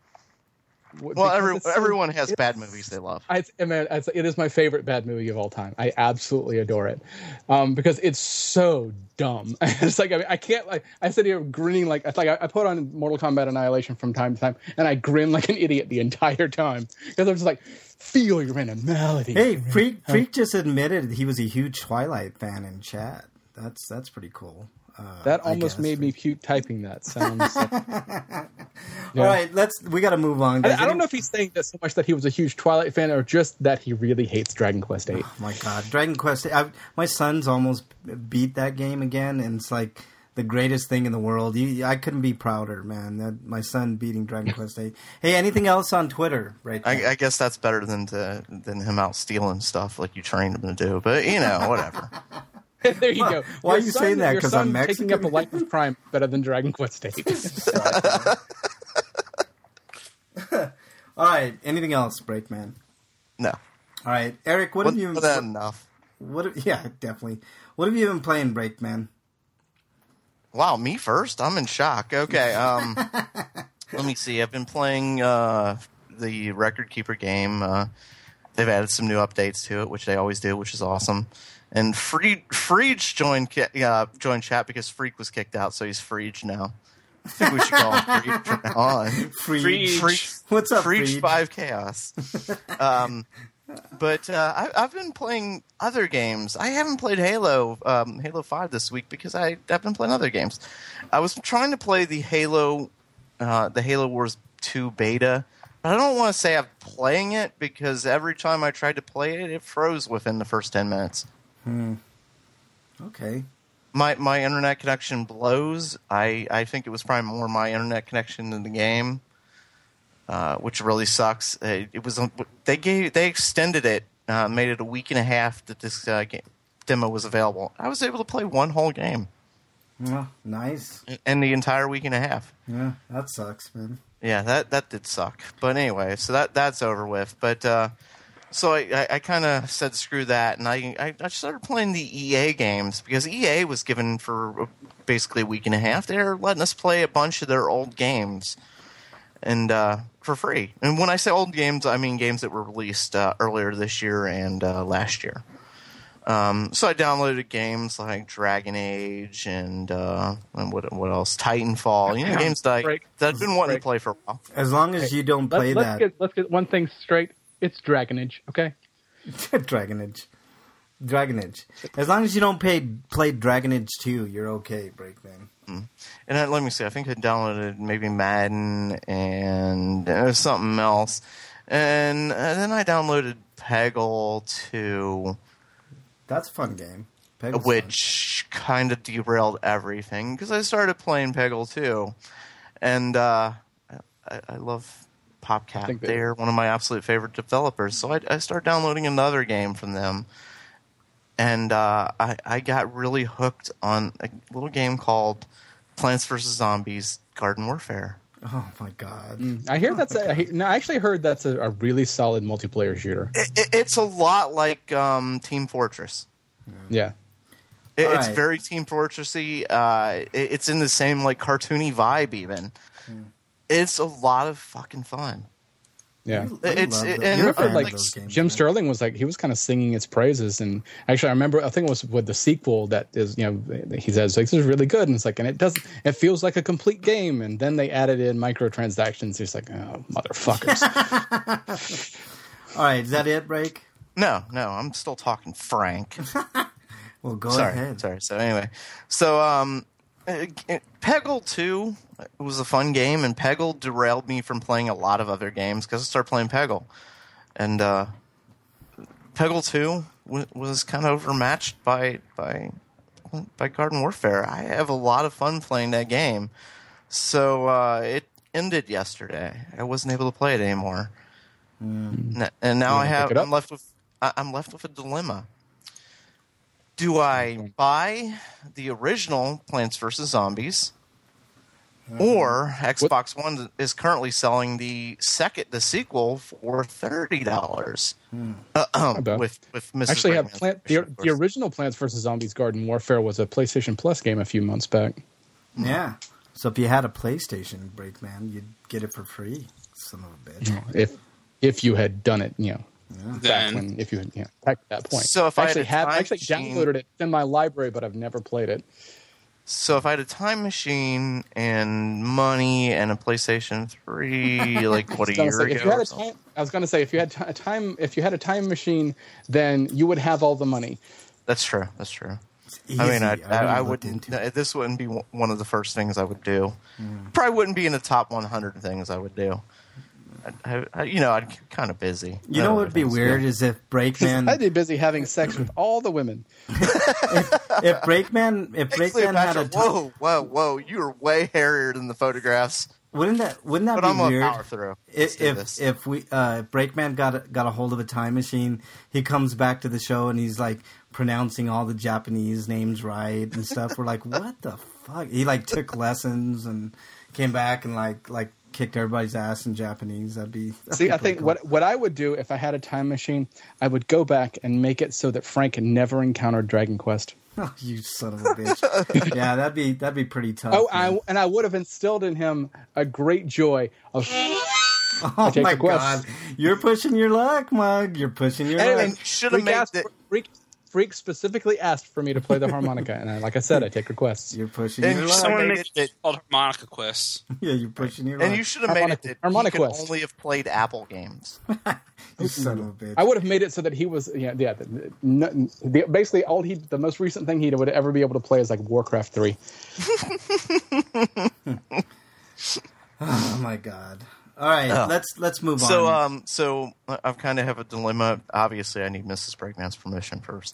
Well, everyone has bad movies they love. It is my favorite bad movie of all time. I absolutely adore it because it's so dumb. It's I can't. I sit here grinning I put on Mortal Kombat Annihilation from time to time, and I grin like an idiot the entire time because I'm just feel your animality. Hey, Freak just admitted he was a huge Twilight fan in chat. That's pretty cool. That almost made me puke typing that. Sounds. All right, we got to move on. I don't know if he's saying that so much that he was a huge Twilight fan or just that he really hates Dragon Quest VIII. Oh my god, Dragon Quest! My son's almost beat that game again, and it's the greatest thing in the world. I couldn't be prouder, man. That my son beating Dragon Quest VIII. Hey, anything else on Twitter? Right? I guess that's better than him out stealing stuff like you trained him to do. But whatever. There you go. Why are you saying that? Because I'm Mexican? Taking up a life of crime better than Dragon Quest VIII. All right. Anything else, Breakman? No. All right, Eric. What have you? Was that enough? Yeah, definitely. What have you been playing, Breakman? Wow, me first? I'm in shock. Okay. Let me see. I've been playing the Record Keeper game. They've added some new updates to it, which they always do, which is awesome. And Freege joined chat because Freak was kicked out, so he's Freege now. I think we should call him Freege from now on. Freege. What's up, Freege 5 Chaos. But I've been playing other games. I haven't played Halo 5 this week because I've been playing other games. I was trying to play the Halo Wars 2 beta, but I don't want to say I'm playing it because every time I tried to play it, it froze within the first 10 minutes. Okay. My internet connection blows. I think it was probably more my internet connection than the game, which really sucks. It was they extended it, made it a week and a half that this demo was available. I was able to play one whole game. Oh, nice. And the entire week and a half. Yeah, that sucks, man. Yeah, that did suck. But anyway, so that's over with. But so I kind of said screw that, and I started playing the EA games because EA was given for basically a week and a half. They're letting us play a bunch of their old games, and for free. And when I say old games, I mean games that were released earlier this year and last year. So I downloaded games like Dragon Age and what else? Titanfall. Games that I've been wanting to play for a while. As long as you don't play that. Let's get one thing straight. It's Dragon Age, okay? Dragon Age. As long as you don't play Dragon Age 2, you're okay, Breakman. And let me see. I think I downloaded maybe Madden and something else. And then I downloaded Peggle 2. That's a fun game. Which kind of derailed everything because I started playing Peggle 2. And I love PopCap. They're one of my absolute favorite developers. So I started downloading another game from them. And I got really hooked on a little game called Plants vs. Zombies Garden Warfare. Oh, my God. I hear that's I actually heard that's a really solid multiplayer shooter. It's a lot like Team Fortress. Yeah. It's very Team Fortressy. It's in the same like cartoony vibe even. It's a lot of fucking fun. Yeah. Jim Sterling was like, he was kind of singing its praises. And actually, I think it was with the sequel that is, he says, like, this is really good. And it's like, and it feels like a complete game. And then they added in microtransactions. He's like, oh, motherfuckers. All right. Is that it, Break? No, I'm still talking Frank. Well, go ahead. Sorry. So anyway, Peggle 2 was a fun game, and Peggle derailed me from playing a lot of other games because I started playing Peggle. And Peggle 2 was kind of overmatched by Garden Warfare. I have a lot of fun playing that game. So it ended yesterday. I wasn't able to play it anymore. And now I'm left with a dilemma. Do I buy the original Plants vs. Zombies, or Xbox One is currently selling the sequel for $30 with Mrs. Actually, the original Plants vs. Zombies Garden Warfare was a PlayStation Plus game a few months back. Yeah, so if you had a PlayStation, Breakman, you'd get it for free. Son of a bitch. If you had done it, back when, if you had, back at that point. So if I actually downloaded it in my library, but I've never played it. So if I had a time machine and money and a PlayStation 3, like what, a year ago? I was going to say, if you had a time machine, then you would have all the money. That's true. I mean, I wouldn't. This wouldn't be one of the first things I would do. Probably wouldn't be in the top 100 things I would do. I'd kind of busy. You know what would be weird is if Breakman... I'd be busy having sex with all the women. if Breakman had a... Whoa! You're way hairier than the photographs. Wouldn't that but be I'm weird? Power through. If Breakman got a hold of a time machine, he comes back to the show and he's like pronouncing all the Japanese names right and stuff. We're like, what the fuck? He like took lessons and came back and like kicked everybody's ass in Japanese. I think cool. what I would do if I had a time machine, I would go back and make it so that Frank had never encountered Dragon Quest. Oh, you son of a bitch! Yeah, that'd be pretty tough. Oh, I would have instilled in him a great joy of. Oh my God! You're pushing your luck, Mug. You're pushing your luck. Should have made it. Freak specifically asked for me to play the harmonica, and like I said, I take requests. You're pushing your luck. Someone made it called Harmonica Quest. Yeah, you're pushing your luck. And you should have made it that he could only have played Apple games. You son of a bitch. I would have made it so that he was basically the most recent thing he would ever be able to play is like Warcraft 3. Oh my God. All right, let's move on. So I kind of have a dilemma. Obviously, I need Mrs. Breakman's permission first.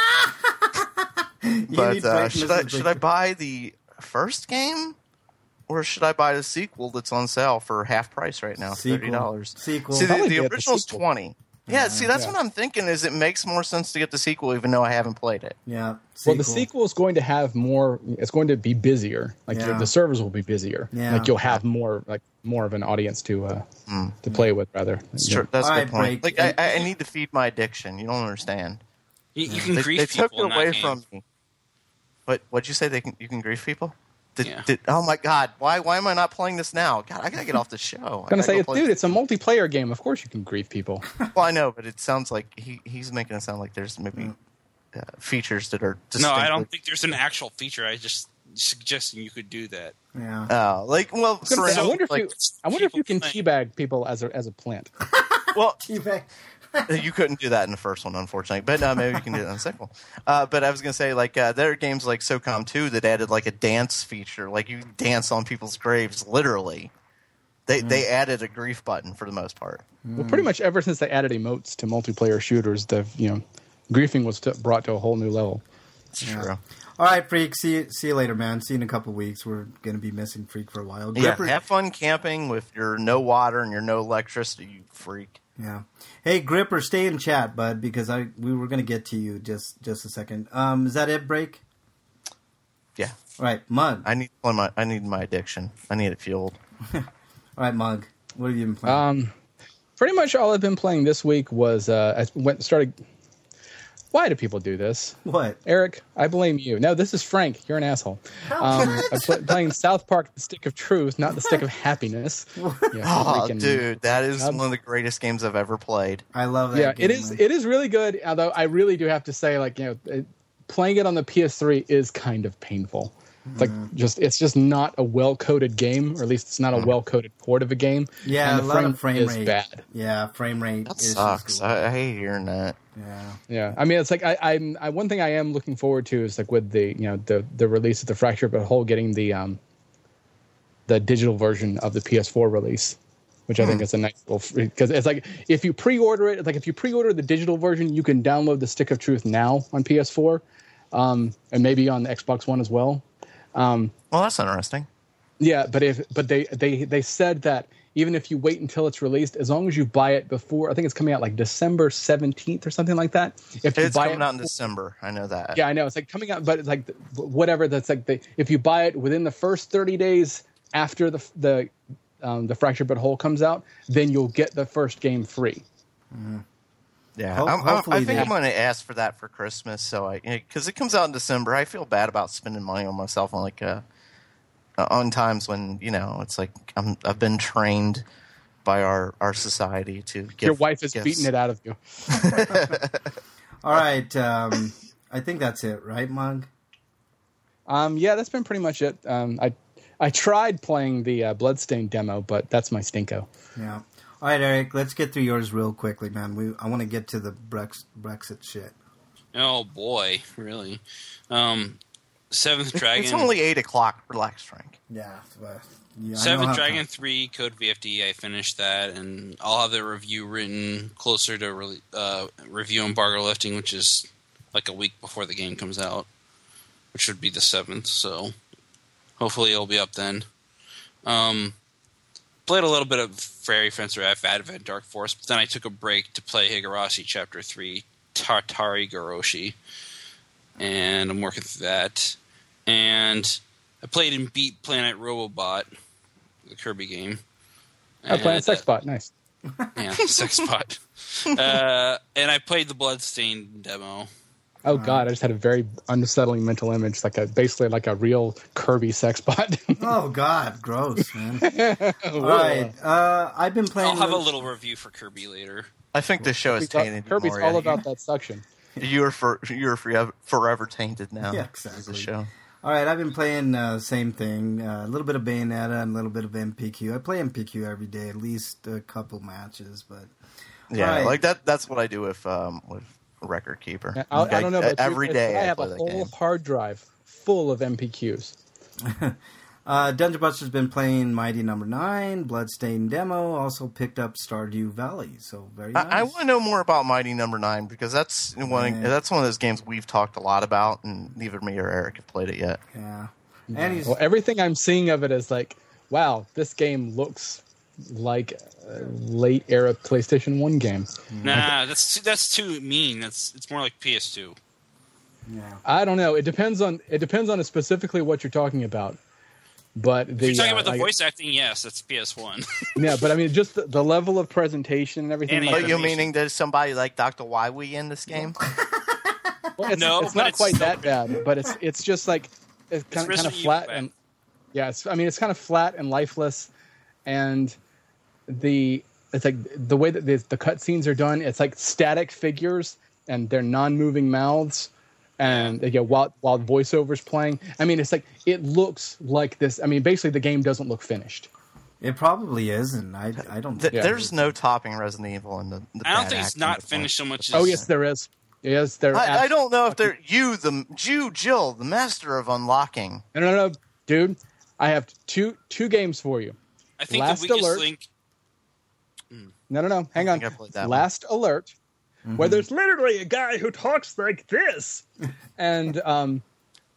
But should I buy the first game, or should I buy the sequel that's on sale for half price right now, $30? Sequel. See, the original's $20. Yeah, see, that's what I'm thinking. Is it makes more sense to get the sequel, even though I haven't played it. Yeah. Sequel. Well, the sequel is going to have more. It's going to be busier. Like the servers will be busier. Yeah. Like you'll have more of an audience to play with. Rather, that's true. That's a good point. Like I need to feed my addiction. You don't understand. You can grief they people. They took it away from me. What'd you say? You can grief people? Yeah. Oh my God! Why am I not playing this now? God, I gotta get off the show. I was gonna say, dude, it's a multiplayer game. Of course, you can grief people. Well, I know, but it sounds like he's making it sound like there's maybe features that are. No, I don't think there's an actual feature. I just suggesting you could do that. Yeah. I wonder if you can teabag people as a plant. Well, teabag. You couldn't do that in the first one, unfortunately. But maybe you can do it in the second one. But I was going to say, there are games like SOCOM 2 that added, a dance feature. Like, you dance on people's graves, literally. They added a grief button for the most part. Well, pretty much ever since they added emotes to multiplayer shooters, griefing was brought to a whole new level. It's true. All right, Freak. See you later, man. See you in a couple weeks. We're going to be missing Freak for a while. Yeah, have fun camping with your no water and your no electricity, you freak. Yeah. Hey, Gripper, stay in chat, bud, because we were going to get to you just a second. Is that it, Break? Yeah. All right, Mug. I need my addiction. I need it fueled. All right, Mug. What have you been playing? Pretty much all I've been playing this week was started. Why do people do this? What? Eric, I blame you. No, this is Frank. You're an asshole. I'm playing South Park: The Stick of Truth, not The Stick of Happiness. Yeah, dude, that is one of the greatest games I've ever played. I love that. Yeah, game, it is really good. Although I really do have to say, playing it on the PS3 is kind of painful. It's just not a well-coded game, or at least it's not a well-coded port of a game. Yeah, and a lot of frame is rate. bad. Yeah, frame rate. That sucks. I hate hearing that. Yeah. I mean, it's like I one thing I am looking forward to is with the release of the Fractured But Whole getting the digital version of the PS4 release, which I think is a nice little, because it's like if you pre-order it, if you pre-order the digital version, you can download the Stick of Truth now on PS4, and maybe on the Xbox One as well. Well, that's interesting. Yeah, but they said that even if you wait until it's released, as long as you buy it before, I think it's coming out December 17th or something like that. If it's coming out in December, I know that. Yeah, I know it's coming out, but it's whatever. That's if you buy it within the first 30 days after the Fractured But Whole comes out, then you'll get the first game free. Mm-hmm. Yeah, I think I'm going to ask for that for Christmas. So because it comes out in December, I feel bad about spending money on myself on times when it's like I've been trained by our society to give your wife is gifts. beating it out of you. All right, I think that's it, right, Mug? Yeah, that's been pretty much it. I tried playing the Bloodstained demo, but that's my stinko. Yeah. All right, Eric, let's get through yours real quickly, man. I want to get to the Brexit shit. Oh boy, really? Seventh Dragon. It's only 8:00. Relax, Frank. Yeah. Seventh Dragon 3 Code VFD. I finished that, and I'll have the review written closer to review embargo lifting, which is like a week before the game comes out, which would be the 7th. So hopefully it'll be up then. Played a little bit of Fairy Fencer F, Advent Dark Force, but then I took a break to play Higurashi Chapter 3, Tartari Goroshi, and I'm working through that. And I played and beat Planet Robobot, the Kirby game. Planet Sexbot, nice. Yeah, Sexbot. And I played the Bloodstained demo. Oh God, I just had a very unsettling mental image, basically like a real Kirby Sexbot. Oh God, gross, man. All right, I've been playing. I'll have a little review for Kirby later. I think this show is tainted. Kirby's Moria. all about that suction. You're forever tainted now. Yeah, exactly. The show. All right, I've been playing same thing, a little bit of Bayonetta and a little bit of MPQ. I play MPQ every day, at least a couple matches, but yeah, right. like that. That's what I do with Record Keeper. Yeah, I don't know, but every day I have play a that whole game. hard drive full of MPQs. Dungeon Buster's been playing Mighty No. 9, Bloodstained demo, also picked up Stardew Valley, so very nice. I want to know more about Mighty No. 9 because that's one of those games we've talked a lot about, and neither me or Eric have played it yet. Yeah. And Well, everything I'm seeing of it is wow, this game looks like a late era PlayStation 1 game. Nah, that's too mean. It's more like PS2. Yeah. I don't know. It depends on specifically what you're talking about. But If you're talking about the voice acting, yes, that's PS1. Yeah, but I mean, just the level of presentation and everything. And But you meaning there's somebody like Dr. Wywee in this game? Well, it's No, not but it's quite so that bad. But it's just it's kind of Resident flat Evil and it's kind of flat and lifeless, and it's like the way that the cutscenes are done. It's like static figures and they're non-moving mouths. And while voiceover's playing, I mean, it's like it looks like this. I mean, basically, the game doesn't look finished. It probably is, and I don't think There's no topping Resident Evil in the I don't bad think it's acting not to the point. finished so much as... Oh yes, there is. Yes, there. I don't know if they're Jill, the master of unlocking. No, dude. I have two games for you. I think Last the weakest Alert. link... No. Hang on. think I played that Last Alert, where there's literally a guy who talks like this, and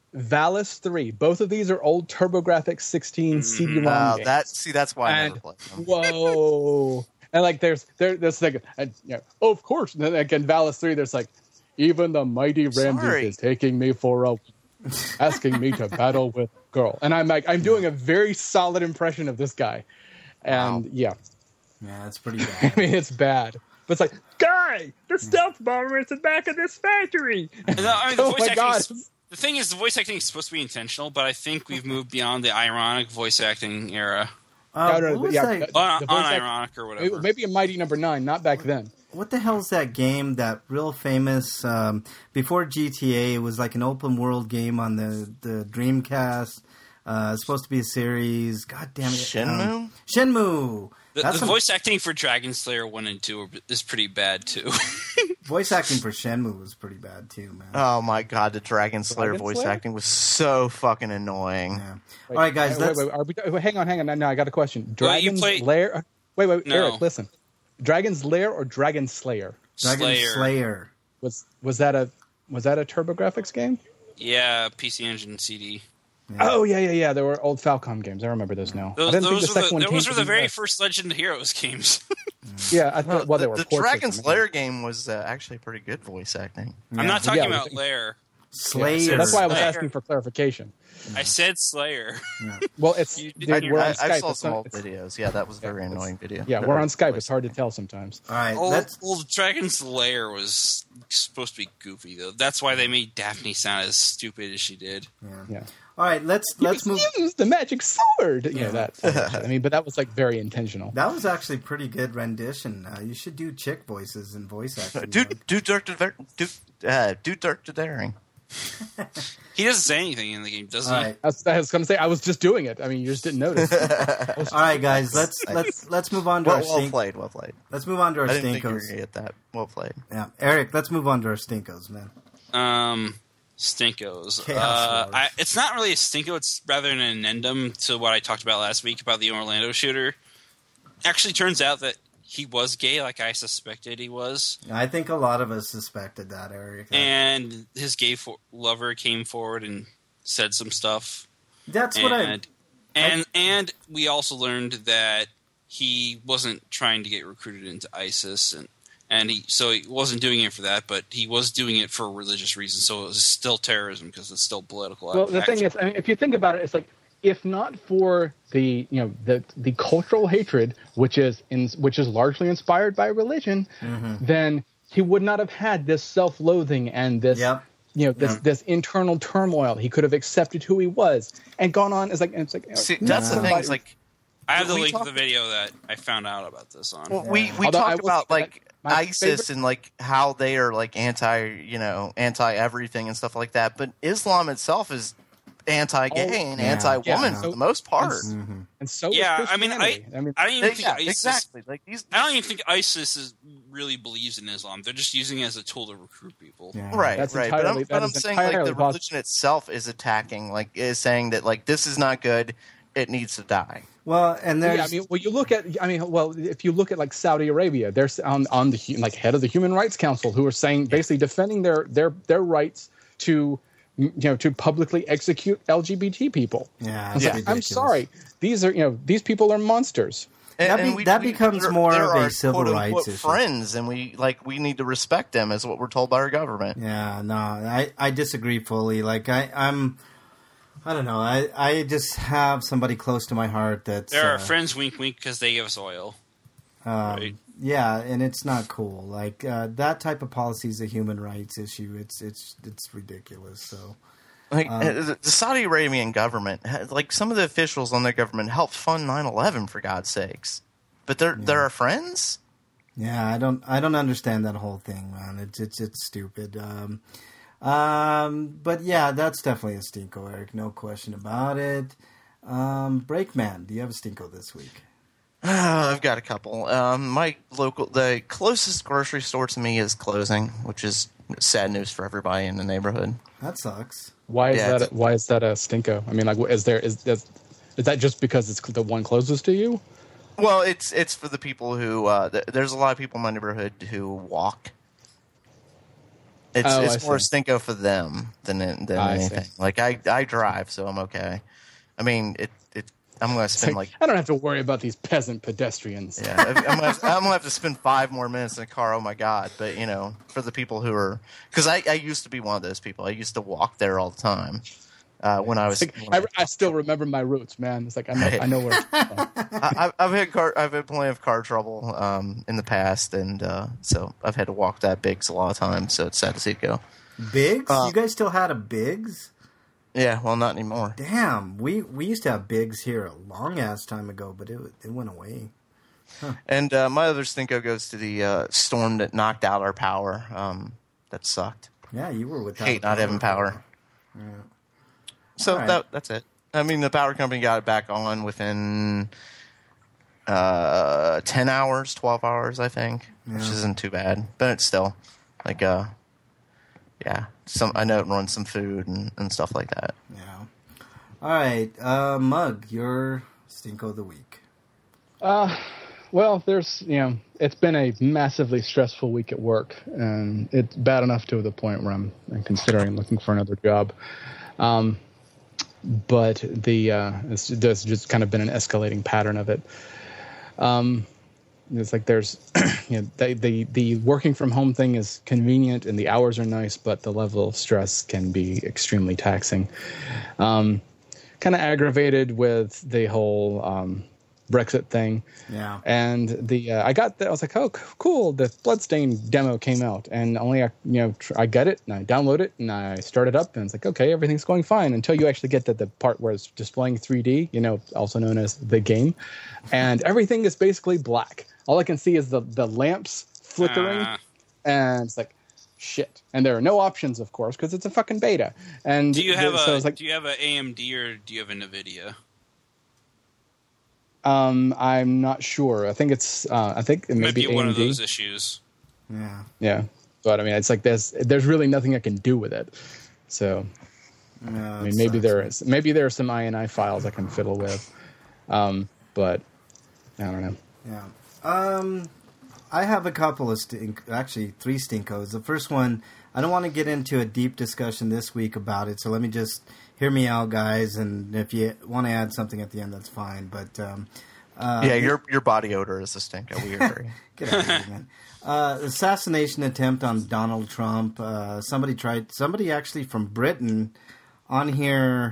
Valis 3. Both of these are old TurboGrafx 16 CD-ROM games. That's why I And never played them. whoa! And like there's like of course. And then again, Valis 3. There's like even the mighty Ramses Sorry. is taking me for a asking me to battle with girl. And I'm doing a very solid impression of this guy. And Wow. yeah, Yeah, it's pretty I bad. mean it's bad. But it's like, guy, the stealth bomber is in the back of this factory. No, I mean, the Oh voice my acting God. the thing is, the voice acting is supposed to be intentional, but I think we've moved beyond the ironic voice acting era. What was that? On The voice act- ironic or whatever. Maybe a Mighty Number 9, not back then. What the hell's that game? That real famous before GTA? It was like an open world game on the Dreamcast. It's supposed to be a series. God damn it! Shenmue? Shenmue. The That's some voice acting for Dragon Slayer 1 and 2 is pretty bad, too. voice acting for Shenmue was pretty bad too, man. Oh my god, the Dragon Slayer Dragon voice Slayer? acting was so fucking annoying. Yeah. All right, guys. Hang on. Now I got a question. Well, you Dragon's play- Lair. Wait, No. Eric, listen. Dragon's Lair or Dragon Slayer? Dragon Slayer. Was that a TurboGrafx game? Yeah, PC Engine CD. Yeah. Oh yeah. There were old Falcom games. I remember those now. I didn't think the second one came Those were to the very US. first Legend of Heroes games. Yeah, I thought. Well, they were the ports of Dragon them. Slayer game was actually pretty good voice acting. I'm not talking Yeah, about but- Lair. Slayer. So that's why I was Slayer. asking for clarification. I said Slayer. Well, it's You- dude, we're on I Skype. saw It's some not- old videos. Yeah, that was a very annoying video. Yeah, we're on Skype. It's hard to tell sometimes. All right. Old Dragon's Lair was supposed to be goofy, though. That's why they made Daphne sound as stupid as she did. Yeah. All right. Let's move. Use the magic sword. That. I mean, but that was like very intentional. That was actually pretty good rendition. You should do chick voices and voice acting. Do Dark to Daring. He doesn't say anything in the game, does he? All right. I was going to say I was just doing it. I mean, you just didn't notice. All right, guys. Let's move on to our Well played. Well played. Let's move on to our I didn't think you were stinkos. gonna get that. Well played. Yeah, Eric. Let's move on to our stinkos, man. Stinkos. Chaos Wars. It's not really a stinko. It's rather an addendum to what I talked about last week about the Orlando shooter. Actually, turns out that he was gay, like I suspected he was, I think a lot of us suspected that, Eric. and his gay lover came forward and said some stuff. That's what And we also learned that he wasn't trying to get recruited into ISIS, and he wasn't doing it for that, but he was doing it for religious reasons. So it was still terrorism because it's still political. Well, the thing is, I mean, if you think about it, it's like if not for the cultural hatred, which is largely inspired by religion, then he would not have had this self-loathing and this this internal turmoil. He could have accepted who he was and gone on. It's like See, that's the thing. Is like I have the we link to talk- the video that I found out about this on. well, we Although I talked will about say that like my ISIS favorite- and like how they are like anti everything and stuff like that, but Islam itself is anti-gay and anti-woman Yeah. for the most part. and so Yeah, is I mean, Christianity. I don't even think Yeah, ISIS. exactly. Like these, I don't even think ISIS really believes in Islam. They're just using it as a tool to recruit people. Yeah. right, That's right. entirely- But that I'm is saying like entirely the possible. religion itself is attacking, like is saying that like this is not good. It needs to die. Well, and there's Yeah, I mean, well, you look at, if you look at like Saudi Arabia, they're on the like head of the Human Rights Council who are saying basically defending their rights to to publicly execute LGBT people. yeah, It's it's like, I'm ridiculous. sorry, these people are monsters. That becomes they're- more they're of a our civil quote-unquote rights issue. friends, and we need to respect them, is what we're told by our government. Yeah, no, I disagree fully. Like I don't know. I just have somebody close to my heart that's They're our friends, wink, wink, because they give us oil. Right. Yeah, and it's not cool. Like that type of policy is a human rights issue. It's ridiculous. So Like the Saudi Arabian government, like some of the officials on their government helped fund 9/11 for God's sakes, but they're our friends. yeah, I don't understand that whole thing, man. It's stupid. But yeah, that's definitely a stinko, Eric. No question about it. Breakman, do you have a stinko this week? I've got a couple. The closest grocery store to me is closing, which is sad news for everybody in the neighborhood. That sucks. Why is Yeah, that? Why is that a stinko? I mean, like, is that just because it's the one closest to you? Well, it's for the people who there's a lot of people in my neighborhood who walk. It's more see. Stinko for them than anything. See. Like I drive, so I'm okay. I mean, I'm going to spend like I don't have to worry about these peasant pedestrians. yeah, I'm gonna have to spend 5 more minutes in a car. Oh my god! But for the people who are, because I used to be one of those people. I used to walk there all the time when I was. I still remember my roots, man. It's like I know where. I've had plenty of car trouble in the past, and so I've had to walk that Biggs a lot of times. So it's sad to see it go. Biggs? You guys still had a Biggs? Yeah, well, not anymore. Damn, we used to have Biggs here a long ass time ago, but it went away. Huh. And my other Stinko goes to the storm that knocked out our power. That sucked. Yeah, you were without Hate not having power. Yeah. So Right. that's it. I mean, the power company got it back on within 10 hours, 12 hours, I think, which isn't too bad. But it's still like, yeah. I know it runs some food and stuff like that. Yeah. All right, Mug, your Stinko of the week. Well, there's it's been a massively stressful week at work, and it's bad enough to the point where I'm considering looking for another job. But it's just kind of been an escalating pattern of it. It's like there's, the working from home thing is convenient and the hours are nice, but the level of stress can be extremely taxing. Kind of aggravated with the whole Brexit thing. Yeah. And I was like, oh, cool. The Bloodstained demo came out, and I got it and I download it and I start it up, and it's like, okay, everything's going fine until you actually get to the part where it's displaying 3D, also known as the game, and everything is basically black. All I can see is the lamps flickering, and it's like, shit. And there are no options, of course, because it's a fucking beta. And do you have do you have an AMD or do you have a NVIDIA? I'm not sure. I think it may be one AMD. of those issues. Yeah. Yeah, but I mean, it's like there's really nothing I can do with it. So, Yeah, I mean, maybe there are some INI files I can fiddle with, but I don't know. Yeah. I have a couple of actually 3 Stinkos. The first one, I don't want to get into a deep discussion this week about it, so let me just hear me out, guys, and if you want to add something at the end, that's fine. But Your body odor is a Stinko. We agree. get out of here, man. Assassination attempt on Donald Trump. Somebody actually from Britain on here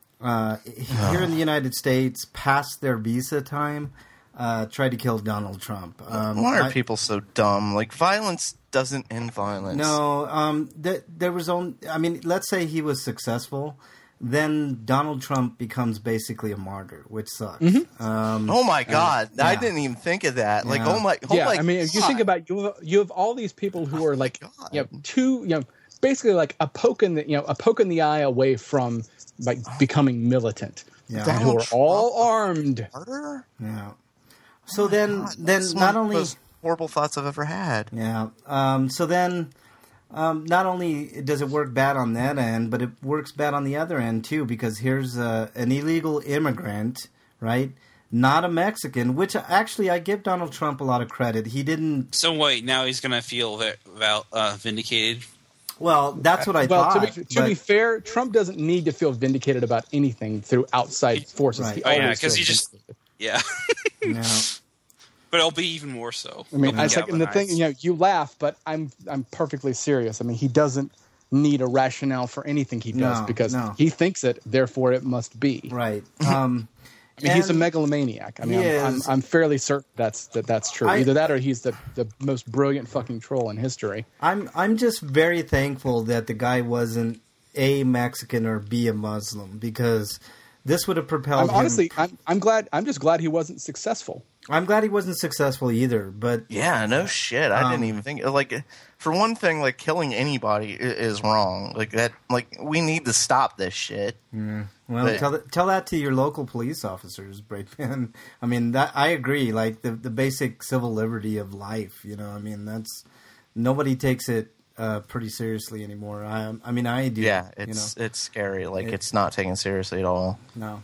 in the United States past their visa time. Tried to kill Donald Trump. Why are people so dumb? Like, violence doesn't end violence. No, there was only. I mean, let's say he was successful, then Donald Trump becomes basically a martyr, which sucks. Mm-hmm. Oh my God, yeah. I didn't even think of that. Like, Yeah. my I mean, if you think about you have all these people who are like, God. basically like a poke in the eye away from like becoming militant, Yeah. and who are all armed. Murder? Yeah. So then That's not one of the only most horrible thoughts I've ever had. yeah. So then not only does it work bad on that end, but it works bad on the other end too, because here's an illegal immigrant, right? Not a Mexican, which actually I give Donald Trump a lot of credit. He didn't. So wait, now he's gonna feel vindicated. Well, that's what I Well, thought. to be fair, Trump doesn't need to feel vindicated about anything through outside forces. Right. He Oh, yeah, always 'cause feels he just- vindicated. Yeah, Yeah. but it'll be even more so. I mean, He'll it's be like, and the thing, galvanized. you laugh, but I'm perfectly serious. I mean, he doesn't need a rationale for anything he does because he thinks it, therefore it must be. Right. I mean, he's a megalomaniac. I mean, I'm fairly certain that's true. Either that or he's the most brilliant fucking troll in history. I'm just very thankful that the guy wasn't A, Mexican or B, a Muslim, because this would have propelled him. Honestly, I'm just glad he wasn't successful. I'm glad he wasn't successful either, but Yeah, no shit. I didn't even think. Like, for one thing, like, killing anybody is wrong. Like that. Like, we need to stop this shit. well, But- tell that to your local police officers, Brakeman. I mean, that I agree. Like the basic civil liberty of life. I mean, that's nobody takes it pretty seriously anymore. I mean, I do. Yeah, it's scary. Like, it's not taken seriously at all. No.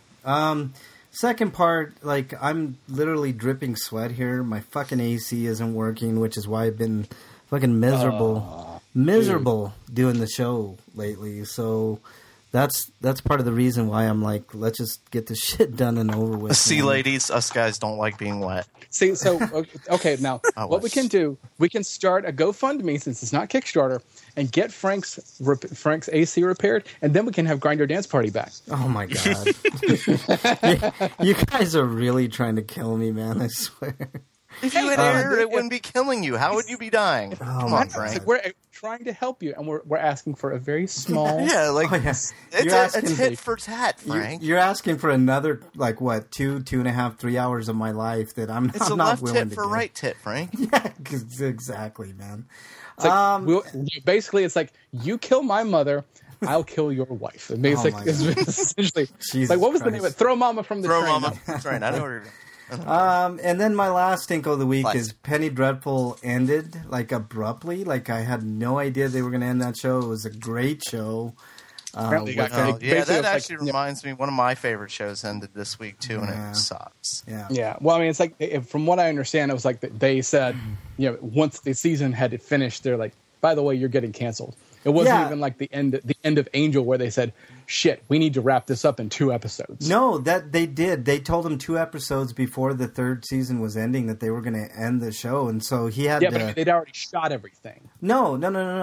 Second part, like, I'm literally dripping sweat here. My fucking AC isn't working, which is why I've been fucking miserable. miserable doing the show lately. So that's part of the reason why I'm like, let's just get this shit done and over with. See, ladies, us guys don't like being wet. See, so okay, now what we can do, we can start a GoFundMe since it's not Kickstarter, and get Frank's AC repaired, and then we can have Grinder Dance Party back. Oh my god, you guys are really trying to kill me, man! I swear. If you had air, it wouldn't be killing you. How would you be dying? Come on, Frank. Like, we're trying to help you, and we're asking for a very small. Yeah, like Yes. it's tit for tat, Frank. You're asking for another, like, what, 2.5, 3 hours of my life that I'm It's a not left willing tit to for give. right tit, Frank. Yeah, exactly, man. It's like, basically, it's like, you kill my mother, I'll kill your wife. And basically, my it's essentially, Jesus like, what was the Christ. name of it? Throw Mama from the Throw train. mama. That's right. I know where you're going. And then my last Stinko of the week Classic. is Penny Dreadful ended, like, abruptly. Like, I had no idea they were going to end that show. It was a great show. Apparently got Oh, basically, yeah, it's that like, actually reminds me. One of my favorite shows ended this week too, and Yeah. it sucks. Yeah. Yeah, well, I mean, it's like, from what I understand, it was like they said, once the season had finished, they're like, by the way, you're getting canceled. It wasn't Yeah. even like the end of Angel, where they said, shit, we need to wrap this up in 2 episodes. No, that they did. They told him 2 episodes before the 3rd season was ending that they were going to end the show, and so he had Yeah, to. but I mean, they'd already shot everything. No.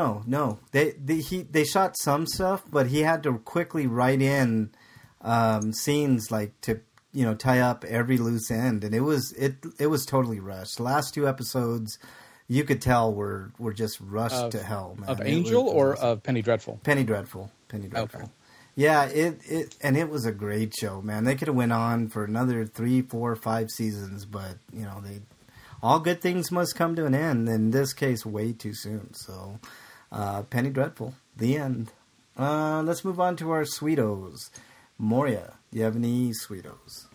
They shot some stuff, but he had to quickly write in scenes like to tie up every loose end, and it was totally rushed. The last 2 episodes, you could tell were just rushed to hell, man. Of It Angel was- or of Penny Dreadful? Penny Dreadful. Okay. Yeah, it was a great show, man. They could have went on for another 3, 4, 5 seasons, but they all good things must come to an end. In this case, way too soon. So, Penny Dreadful, the end. Let's move on to our Sweetos. Moria, do you have any Sweetos?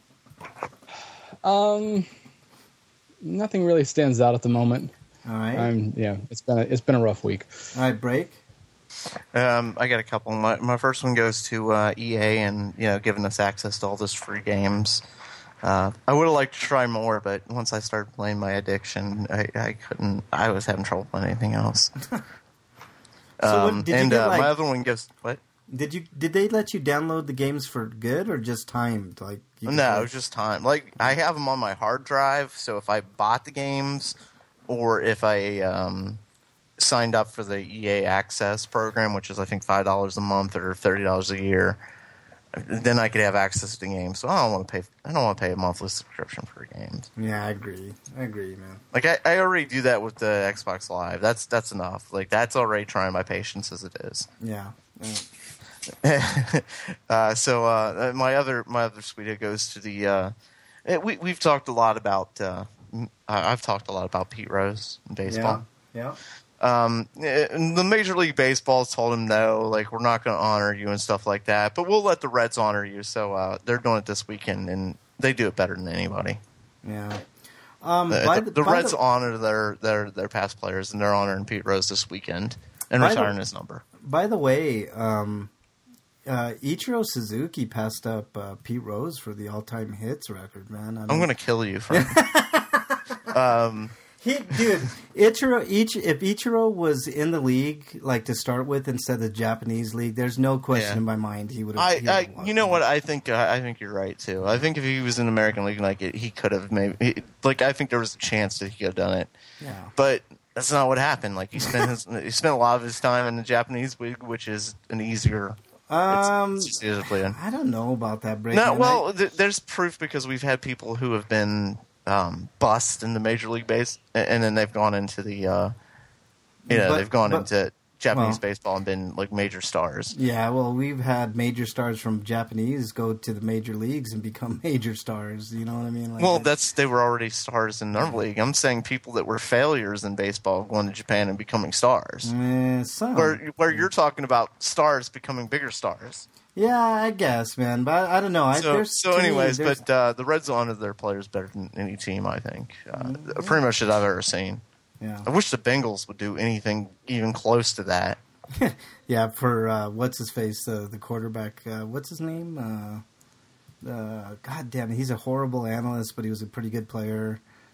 Nothing really stands out at the moment. All right. It's been a rough week. All right, break. I got a couple. My first one goes to EA and giving us access to all those free games. I would have liked to try more, but once I started playing my addiction, I couldn't. I was having trouble playing anything else. So what, did you get, my other one goes what? Did they let you download the games for good or just timed? Like No, it was just time. Like I have them on my hard drive, so if I bought the games or if I signed up for the EA Access program, which is I think $5 a month or $30 a year, then I could have access to the games. So I don't want to pay a monthly subscription for games. Yeah, I agree, man. Like I already do that with the Xbox Live. That's enough. Like that's already trying my patience as it is. Yeah. So my other sweetie goes to the. We've talked a lot about. I've talked a lot about Pete Rose in baseball. Yeah. The Major League Baseball told him no, like we're not going to honor you and stuff like that, but we'll let the Reds honor you. So they're doing it this weekend, and they do it better than anybody. Yeah. The Reds honor their past players, and they're honoring Pete Rose this weekend and retiring his number. By the way, Ichiro Suzuki passed up Pete Rose for the all-time hits record, man. I'm going to kill you, Frank. If Ichiro was in the league, like to start with, instead of the Japanese league, there's no question in my mind he would have. You know what? I think you're right too. I think if he was in the American League, like he could have maybe. I think there was a chance that he could have done it. Yeah. But that's not what happened. Like he spent a lot of his time in the Japanese league, which is an easier. It's just easier to play in. I don't know about that. No, well, there's proof because we've had people who have been bust in the Major League base, and then they've gone into the, they've gone into Japanese baseball and been like major stars. Yeah, well, we've had major stars from Japanese go to the major leagues and become major stars. You know what I mean? Like They were already stars in their league. I'm saying people that were failures in baseball going to Japan and becoming stars. Where you're talking about stars becoming bigger stars. Yeah, I guess, man, but I don't know. The Reds honor their players better than any team, I think. Pretty much that I've ever seen. Yeah. I wish the Bengals would do anything even close to that. Yeah, for what's his face, the quarterback. What's his name? God damn it, he's a horrible analyst, but he was a pretty good player.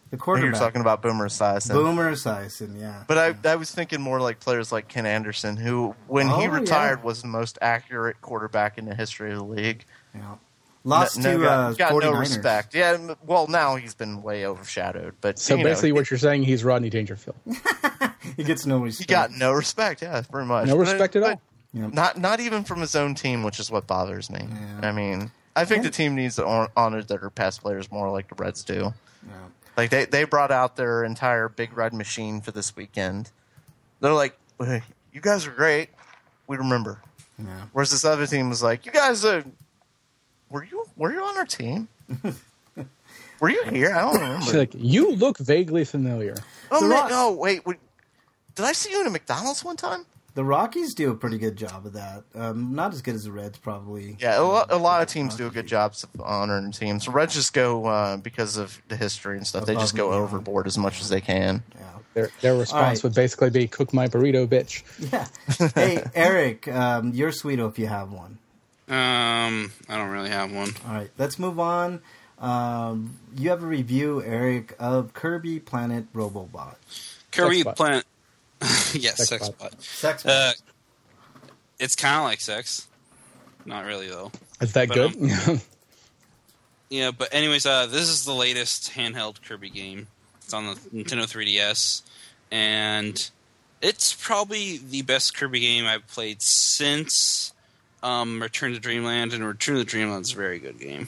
The You're quarterback. talking about Boomer Esiason. Boomer Esiason, yeah. But I was thinking more like players like Ken Anderson, who, when he retired, was the most accurate quarterback in the history of the league. Yeah. Lost got 49ers. no respect. Yeah, well, now he's been way overshadowed. But So basically, what you're saying, he's Rodney Dangerfield. He gets no respect. he got no respect. Yeah, pretty much. No respect at all. Yep. Not even from his own team, which is what bothers me. Yeah. I mean, I think the team needs to honor their past players more like the Reds do. Yeah. Like they brought out their entire Big Red machine for this weekend. They're like, hey, you guys are great. We remember. Yeah. Whereas this other team was like, you guys were you on our team? Were you here? I don't remember. She's like, you look vaguely familiar. No, wait. Did I see you in a McDonald's one time? The Rockies do a pretty good job of that. Not as good as the Reds, probably. Yeah, a lot of teams do a good job of honoring teams. The Reds just go, because of the history and stuff, they just go overboard as much as they can. Yeah. Their response would basically be, cook my burrito, bitch. Yeah. Hey, Eric, you're Sweeto if you have one. I don't really have one. All right, let's move on. You have a review, Eric, of Kirby Planet Robobot. Kirby Sexbot. Planet. Yes, Sexbot. Sexbot. Sexbot. It's kind of like sex. Not really, though. Is that But, good? Yeah, but anyways, this is the latest handheld Kirby game. It's on the Nintendo 3DS, and it's probably the best Kirby game I've played since Return to Dreamland, and Return to Dreamland is a very good game.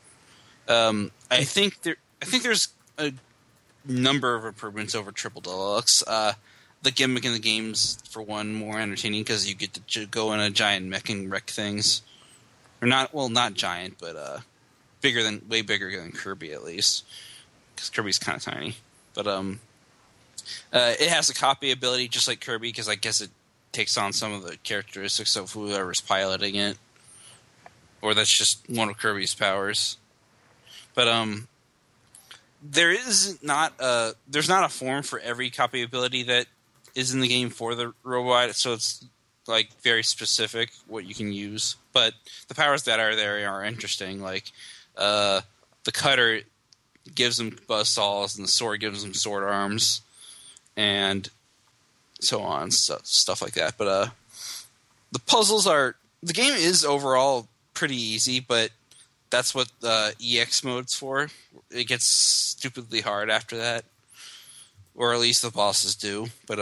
I think there's a number of improvements over Triple Deluxe. The gimmick in the game's, for one, more entertaining because you get to go in a giant mech and wreck things. Or not giant, but way bigger than Kirby at least, because Kirby's kind of tiny. But it has a copy ability just like Kirby, because I guess it takes on some of the characteristics of whoever's piloting it, or that's just one of Kirby's powers. But there's not a form for every copy ability that is in the game for the robot, so it's like very specific what you can use. But the powers that are there are interesting. Like the cutter gives them buzzsaws, and the sword gives them sword arms, and so on, stuff like that. But the game is overall pretty easy, but that's what the EX mode's for. It gets stupidly hard after that, or at least the bosses do. But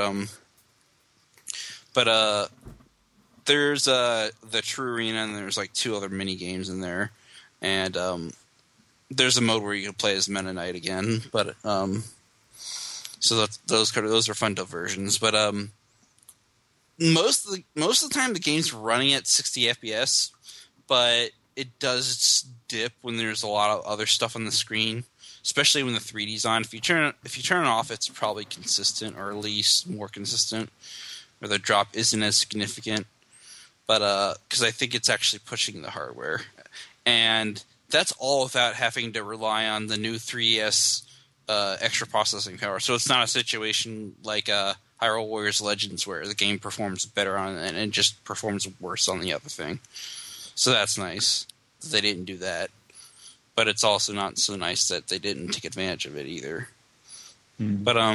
there's the True Arena, and there's like 2 other mini games in there, and there's a mode where you can play as Meta Knight again. But so those are fun diversions. But most of the time the game's running at 60 FPS, but it does dip when there's a lot of other stuff on the screen, especially when the 3D's on. If you turn it off, it's probably consistent, or at least more consistent, or the drop isn't as significant. But because I think it's actually pushing the hardware, and that's all without having to rely on the new 3DS extra processing power. So it's not a situation like Hyrule Warriors Legends where the game performs better on it and it just performs worse on the other thing. So that's nice that they didn't do that. But it's also not so nice that they didn't take advantage of it either. Mm. But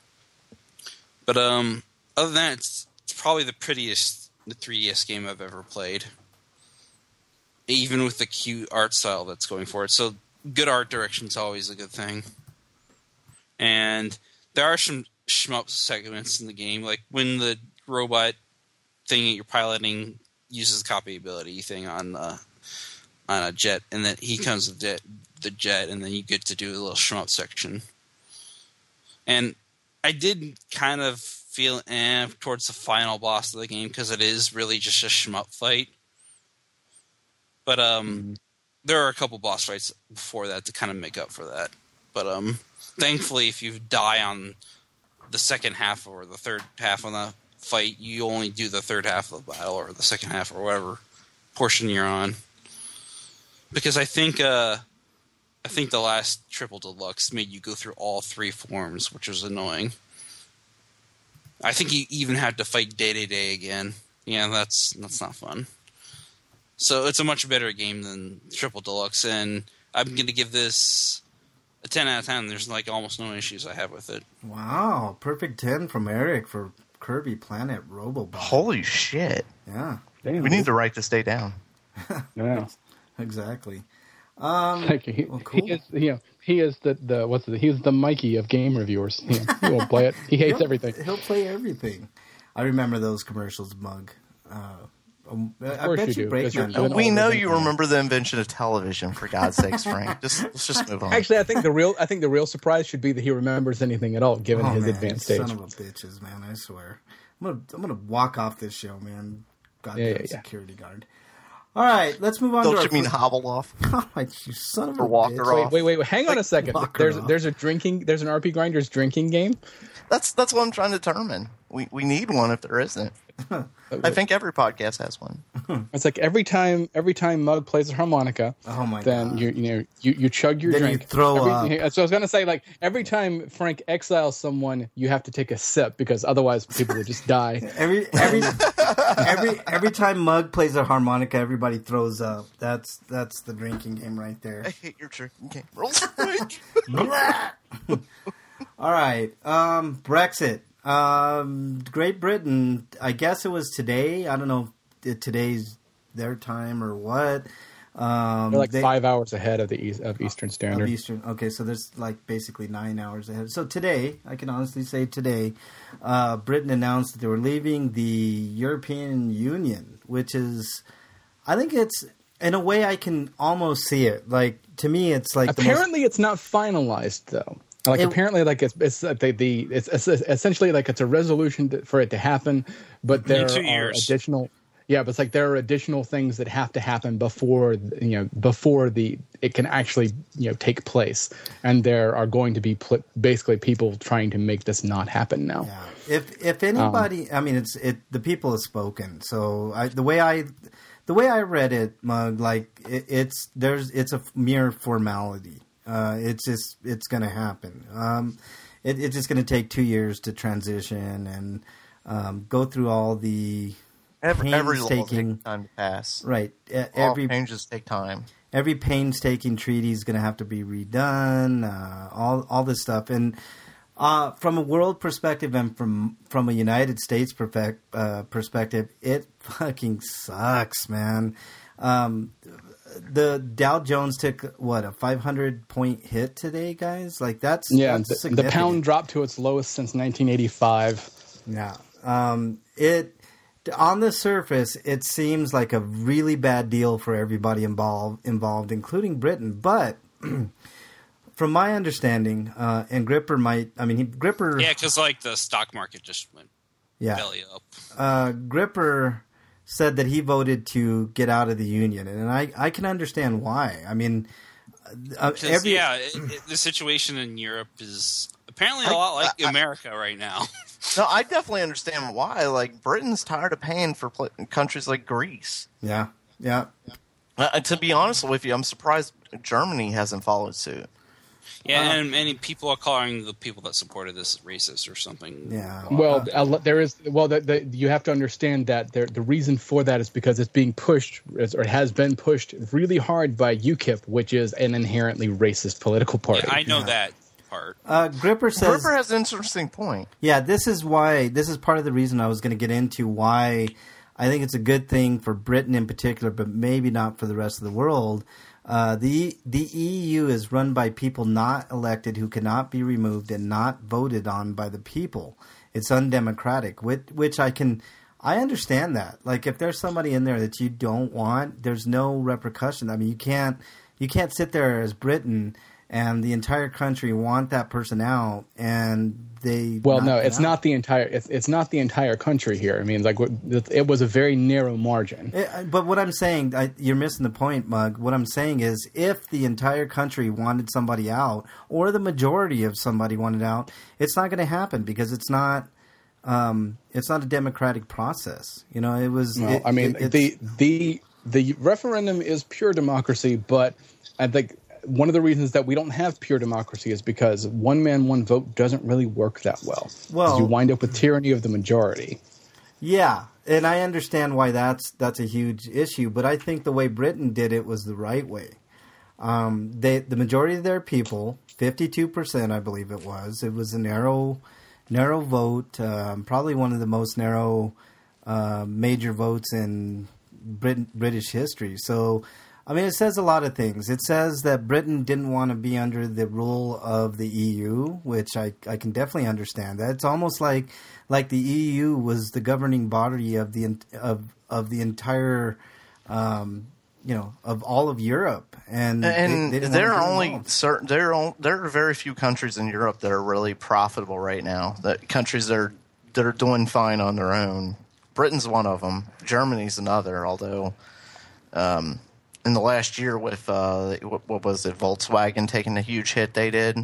other than that, it's probably the prettiest 3DS game I've ever played. Even with the cute art style that's going for it. So good art direction's always a good thing. And there are some shmup segments in the game, like when the robot thing that you're piloting uses the copy ability thing on a jet, and then he comes with the jet, and then you get to do a little shmup section. And I did kind of feel towards the final boss of the game, because it is really just a shmup fight. But there are a couple boss fights before that to kind of make up for that. But thankfully, if you die on the second half or the third half of the fight, you only do the third half of the battle, or the second half, or whatever portion you're on. Because I think the last Triple Deluxe made you go through all 3 forms, which was annoying. I think you even had to fight Day again. Yeah, that's not fun. So it's a much better game than Triple Deluxe, and I'm going to give this A 10 out of 10. There's like almost no issues I have with it. Wow, perfect 10 from Eric for Kirby Planet Robobot. Holy shit! Yeah, Damn, We need to write this day down. Yeah. exactly. Like he, Well, cool. he is, he is he's the Mikey of game reviewers. He won't play it. He hates everything. He'll play everything. I remember those commercials, Mug. I course bet you you do, 'cause Breakman. you're- We all know the- you remember the invention of television, for God's sakes, Frank. Let's just move on. Actually, I think the real surprise should be that he remembers anything at all, given his man, advanced son age. of a bitches, man! I swear, I'm gonna walk off this show, man. Goddamn Yeah. security guard. All right, let's move on. Don't to you mean hobble off? Oh, you son of a Or walk bitch. her off? Wait, hang on a second. Lock her There's off. there's an RP Grinders drinking game. That's what I'm trying to determine. We need one if there isn't. I think every podcast has one. It's like every time Mug plays a harmonica, Oh my then God. you chug your Then you drink. throw up. So I was gonna say, like, every time Frank exiles someone, you have to take a sip because otherwise people will just die. Every time Mug plays a harmonica, everybody throws up. That's the drinking game right there. I hate your drinking game rules, Frank. All right, Brexit. Great Britain. I guess it was today. I don't know if today's their time or what. They're like 5 hours ahead of Eastern Standard. Of Eastern. Okay, so there's like basically 9 hours ahead. So today, I can honestly say today, Britain announced that they were leaving the European Union, which is, I think it's, in a way I can almost see it. Like, to me, it's like Apparently, it's not finalized though. Like apparently, like it's essentially like it's a resolution for it to happen, but there In 2 are years. additional. Yeah, but it's like there are additional things that have to happen before it can actually take place, and there are going to be basically people trying to make this not happen now. Yeah. If anybody, I mean, the people have spoken. So the way I read it, Mug, like it's a mere formality. It's going to happen. It's just going to take 2 years to transition and go through all the Every law painstaking takes time to pass. right. All changes take time. Every painstaking treaty is going to have to be redone. All this stuff, and from a world perspective and from a United States perspective, it fucking sucks, man. The Dow Jones took a 500-point hit today, guys. Like that's The significant. pound dropped to its lowest since 1985. Yeah. It on the surface, it seems like a really bad deal for everybody involved, including Britain. But from my understanding, and Gripper Gripper. Yeah, because like the stock market just went belly up. Gripper said that he voted to get out of the union, and I can understand why. I mean, The situation in Europe is apparently a lot like America right now. No, I definitely understand why. Like, Britain's tired of paying for countries like Greece. Yeah. To be honest with you, I'm surprised Germany hasn't followed suit. Yeah, and many people are calling the people that supported this racist or something. Yeah. Well, there is. Well, you have to understand that the reason for that is because it's being pushed, or it has been pushed really hard by UKIP, which is an inherently racist political party. Yeah, I know that part. Gripper says. Gripper has an interesting point. Yeah, this is part of the reason I was going to get into why I think it's a good thing for Britain in particular, but maybe not for the rest of the world. The EU is run by people not elected who cannot be removed and not voted on by the people. It's undemocratic, which I understand that. Like, if there's somebody in there that you don't want, there's no repercussion. I mean, you can't sit there as Britain and the entire country want that person out, and they. Well, no, it's not the entire. It's not the entire country here. I mean, like it was a very narrow margin. But what I'm saying, you're missing the point, Mug. What I'm saying is, if the entire country wanted somebody out, or the majority of somebody wanted out, it's not going to happen because it's not. It's not a democratic process. You know, it was. Well, the referendum is pure democracy, but I think one of the reasons that we don't have pure democracy is because one man, one vote doesn't really work that well. Well, you wind up with tyranny of the majority. Yeah, and I understand why that's a huge issue, but I think the way Britain did it was the right way. The majority of their people 52%, I believe it was. It was a narrow vote, probably one of the most narrow major votes in British history. So, I mean, it says a lot of things. It says that Britain didn't want to be under the rule of the EU, which I can definitely understand that. It's almost like the EU was the governing body of the entire, of all of Europe, and they didn't there are want to only involved. certain there are very few countries in Europe that are really profitable right now. That countries that are doing fine on their own. Britain's one of them. Germany's another. Although, in the last year with what was it, Volkswagen taking a huge hit they did.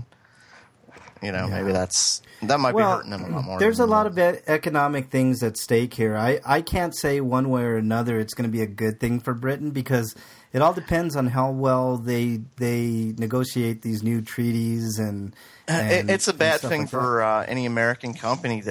Maybe that might be hurting them a lot more. There's a lot of economic things at stake here. I can't say one way or another it's going to be a good thing for Britain because it all depends on how well they negotiate these new treaties and it's a bad thing like for any American company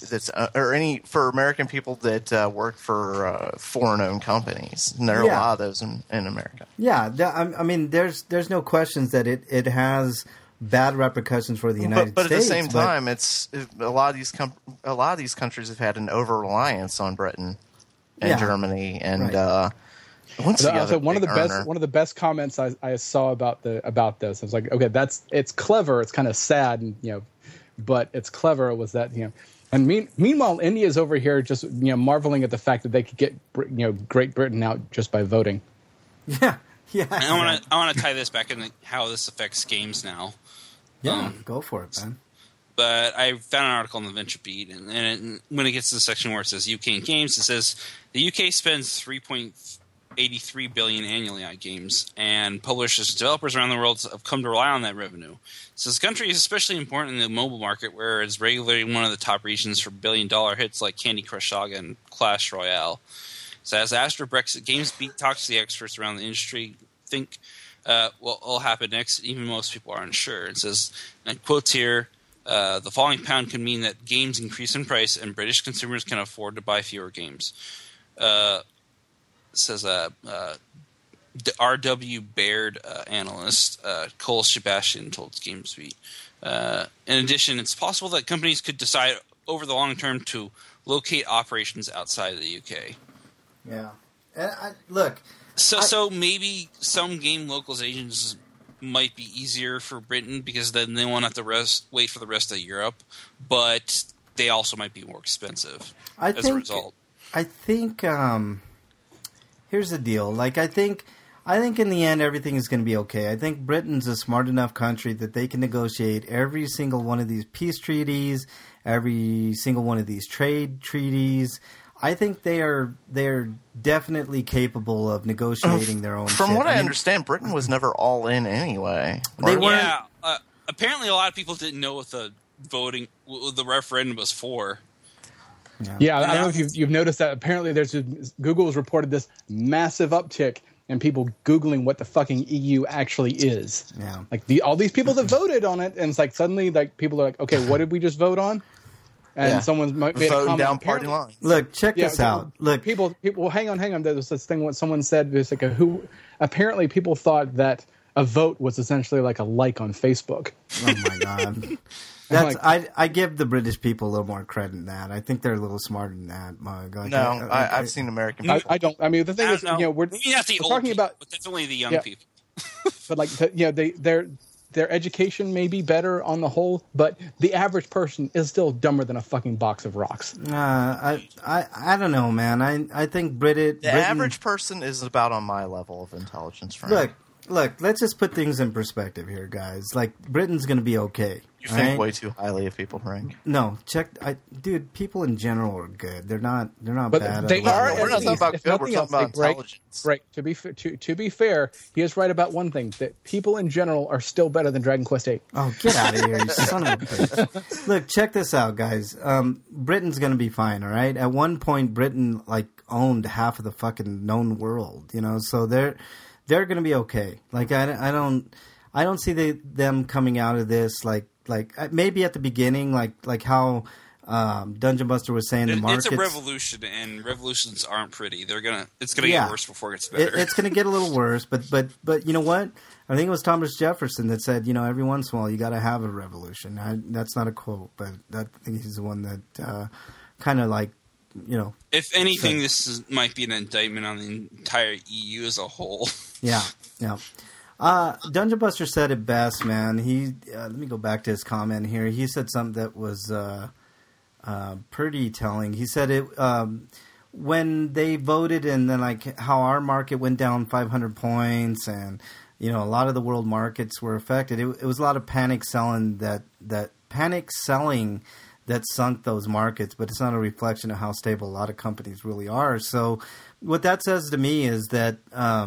for American people that work for foreign-owned companies. And there are a lot of those in America. Yeah, I mean, there's no questions that it has bad repercussions for the United States. But at the same time, it's a lot of these countries have had an over-reliance on Britain and Germany and. Right. So one of the best comments I saw about this, I was like, okay, it's clever. It's kind of sad, and but it's clever. Was that and meanwhile, India's over here just marveling at the fact that they could get Great Britain out just by voting. Yeah. And I want to tie this back into how this affects games now. Yeah, go for it, man. But I found an article in the Venture Beat, and when it gets to the section where it says UK and games, it says the UK spends $3.83 billion annually on games, and publishers and developers around the world have come to rely on that revenue. So this country is especially important in the mobile market, where it's regularly one of the top regions for billion-dollar hits like Candy Crush Saga and Clash Royale. So as after Brexit, GamesBeat talks to the experts around the industry think what will happen next. Even most people are unsure. It says, and quotes here, the falling pound could mean that games increase in price and British consumers can afford to buy fewer games. It says R.W. Baird analyst Cole Sebastian told GamesBeat. In addition, it's possible that companies could decide over the long term to locate operations outside of the UK. Yeah. And look. So maybe some game localizations might be easier for Britain because then they won't have to wait for the rest of Europe, but they also might be more expensive a result. I think here's the deal. Like I think in the end everything is going to be okay. I think Britain's a smart enough country that they can negotiate every single one of these peace treaties, every single one of these trade treaties. I think they are definitely capable of negotiating their own. From shit. what I understand, Britain was never all in anyway. They weren't. Yeah, apparently a lot of people didn't know what the referendum was for. Yeah, I don't know if you've noticed that. Apparently, Google has reported this massive uptick in people Googling what the fucking EU actually is. Yeah, like all these people that voted on it, and it's like suddenly like people are like, okay, what did we just vote on? And someone's made a comment. Down party lines. Look, check this out. Look, people. Well, hang on. There was this thing what someone said. It's like apparently people thought that a vote was essentially like a like on Facebook. Oh my god. I give the British people a little more credit than that. I think they're a little smarter than that. I've seen American people. I don't. I mean, the thing is, we're talking about, but definitely the young people. But like, their education may be better on the whole, but the average person is still dumber than a fucking box of rocks. I don't know, man. I think Britain. Average person is about on my level of intelligence. Frank. Look. Let's just put things in perspective here, guys. Like Britain's going to be okay. You think way too highly of people, Frank. No, dude. People in general are good. They're not but bad. They are. We're not talking about good. We're talking about intelligence. Right. To be fair, he is right about one thing: that people in general are still better than Dragon Quest VIII. Oh, get out of here, you son of a bitch! Look, check this out, guys. Britain's going to be fine. All right. At one point, Britain owned half of the fucking known world. So they're going to be okay. Like I don't see them coming out of this like maybe at the beginning like how Dungeon Buster was saying the markets. It's a revolution, and revolutions aren't pretty. It's gonna get worse before it gets better. It's gonna get a little worse, but you know what? I think it was Thomas Jefferson that said, every once in a while you got to have a revolution. That's not a quote, but I think he's the one that kind of like, If anything, this might be an indictment on the entire EU as a whole. Yeah. Dungeon Buster said it best, man. Let me go back to his comment here. He said something that was pretty telling. He said it when they voted, and then like how our market went down 500 points, and a lot of the world markets were affected. It was a lot of panic selling that sunk those markets, but it's not a reflection of how stable a lot of companies really are. So what that says to me is that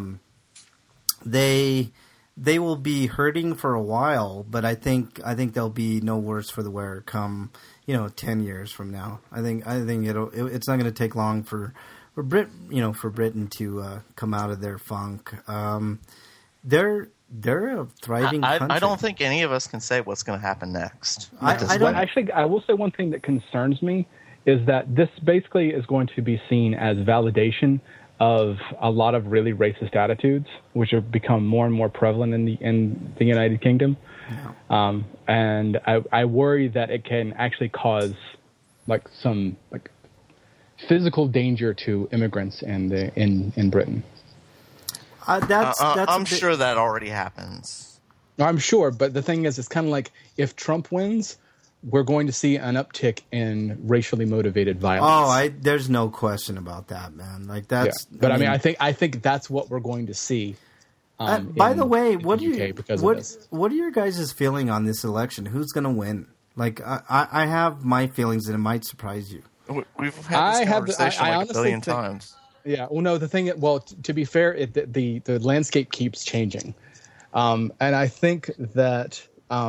they will be hurting for a while, but I think they'll be no worse for the wear come 10 years from now. I think it's not going to take long for Britain to come out of their funk. They're a thriving country. I don't think any of us can say what's going to happen next. I think I will say one thing that concerns me is that this basically is going to be seen as validation of a lot of really racist attitudes, which have become more and more prevalent in the United Kingdom. Yeah. And I worry that it can actually cause some physical danger to immigrants in Britain. I'm sure that already happens. I'm sure, but the thing is, it's kind of like if Trump wins, we're going to see an uptick in racially motivated violence. There's no question about that, man. Like that's. Yeah. But I think that's what we're going to see. By the way, what are your guys' feeling on this election? Who's going to win? Like I have my feelings, and it might surprise you. We've had this conversation a billion times. Yeah. Well, no. To be fair, the landscape keeps changing, and I think that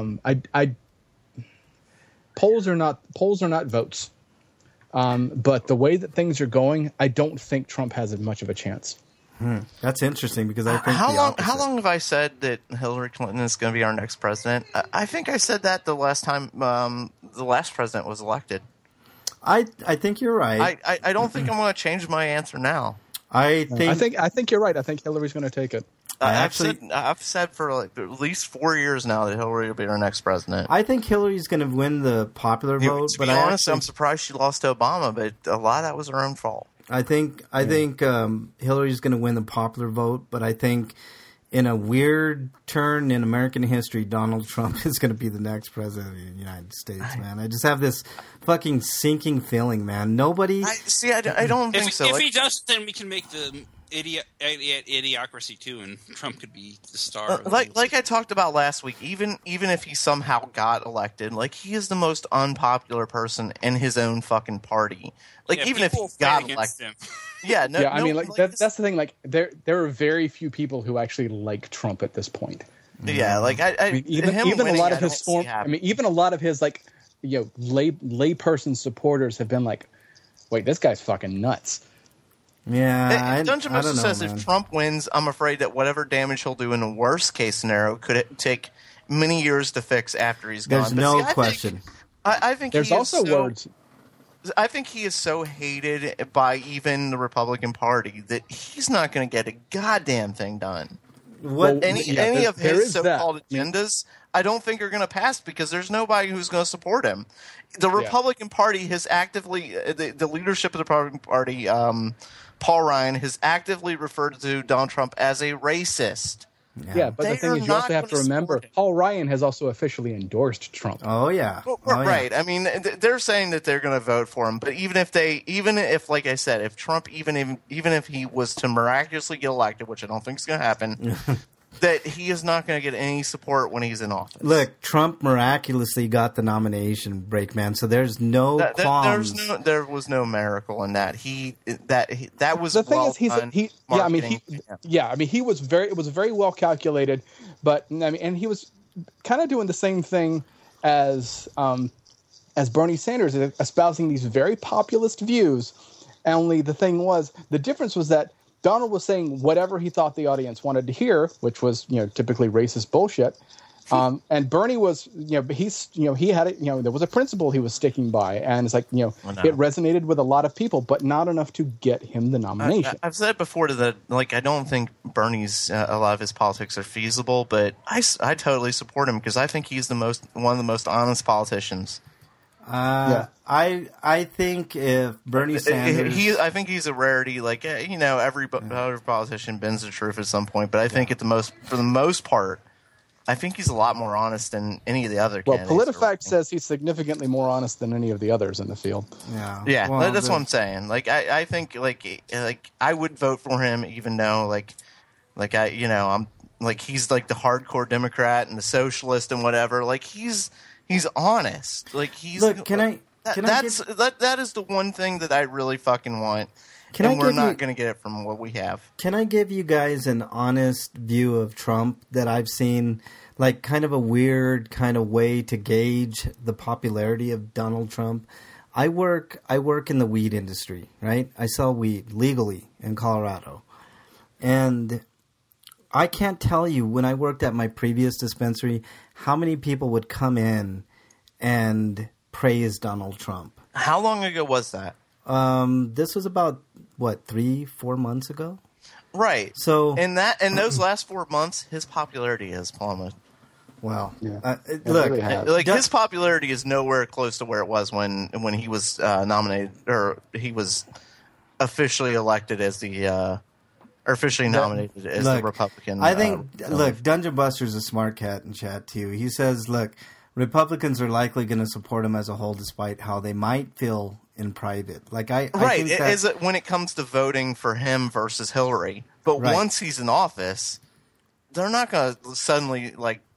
polls are not votes, but the way that things are going, I don't think Trump has as much of a chance. That's interesting because I think how long have I said that Hillary Clinton is going to be our next president? I think I said that the last time the last president was elected. I think you're right. I don't think I'm going to change my answer now. I think you're right. I think Hillary's going to take it. I've said for at least 4 years now that Hillary will be our next president. I think Hillary's going to win the popular vote. To be honest, I'm surprised she lost to Obama, but a lot of that was her own fault. I think Hillary's going to win the popular vote, but I think in a weird turn in American history, Donald Trump is going to be the next president of the United States, man. I just have this fucking sinking feeling, man. Nobody... I don't think so. If he does, then we can make the idiocracy too, and Trump could be the star. Like I talked about last week, even if he somehow got elected, he is the most unpopular person in his own fucking party. Even if he got elected, that's the thing. There are very few people who actually like Trump at this point. Yeah, even a lot of his even a lot of his layperson supporters have been like, "Wait, this guy's fucking nuts." Yeah, Dungeon Master says if Trump wins, I'm afraid that whatever damage he'll do in a worst case scenario could take many years to fix after he's gone. There's no question. I think there's also words. I think he is so hated by even the Republican Party that he's not going to get a goddamn thing done. Any of his so-called agendas, I don't think are going to pass because there's nobody who's going to support him. The Republican Party has actively, the leadership of the Republican Party, Paul Ryan, has actively referred to Donald Trump as a racist. Yeah, but the thing is, you also have to remember, Paul Ryan has also officially endorsed Trump. Oh yeah, right. I mean, they're saying that they're going to vote for him, but even if, like I said, if Trump, even if he was to miraculously get elected, which I don't think is going to happen, that he is not going to get any support when he's in office. Look, Trump miraculously got the nomination, Breakman. So there's no qualms. There was no miracle in that. That was the thing is he was it was very well calculated, but and he was kind of doing the same thing as Bernie Sanders, espousing these very populist views. Only the difference was that Donald was saying whatever he thought the audience wanted to hear, which was, typically racist bullshit. And Bernie was, he had it, there was a principle he was sticking by, and it's like, it resonated with a lot of people, but not enough to get him the nomination. I've said before that, like, I don't think Bernie's a lot of his politics are feasible, but I totally support him because I think he's one of the most honest politicians. I think if Bernie Sanders, I think he's a rarity. Like, every other politician bends the truth at some point, but I think for the most part, I think he's a lot more honest than any of the other candidates. Well, PolitiFact says he's significantly more honest than any of the others in the field. Yeah, well, that's what I'm saying. Like, I think like I would vote for him, even though I'm like he's like the hardcore Democrat and the socialist and whatever. Like, he's honest. Like, he's that is the one thing that I really fucking want. We're not going to get it from what we have. Can I give you guys an honest view of Trump that I've seen, like kind of a weird kind of way to gauge the popularity of Donald Trump? I work in the weed industry, right? I sell weed legally in Colorado. And I can't tell you, when I worked at my previous dispensary, how many people would come in and praise Donald Trump. How long ago was that? This was about 3-4 months ago. Right. So in those last 4 months, his popularity has plummeted. Wow. Yeah. Look, really his popularity is nowhere close to where it was when he was nominated, or he was officially elected as the officially nominated as the Republican. I think Dungeon Buster's a smart cat in chat too. He says, look, Republicans are likely going to support him as a whole, despite how they might feel in private. Like I think that, is it when it comes to voting for him versus Hillary? But once he's in office, they're not going to suddenly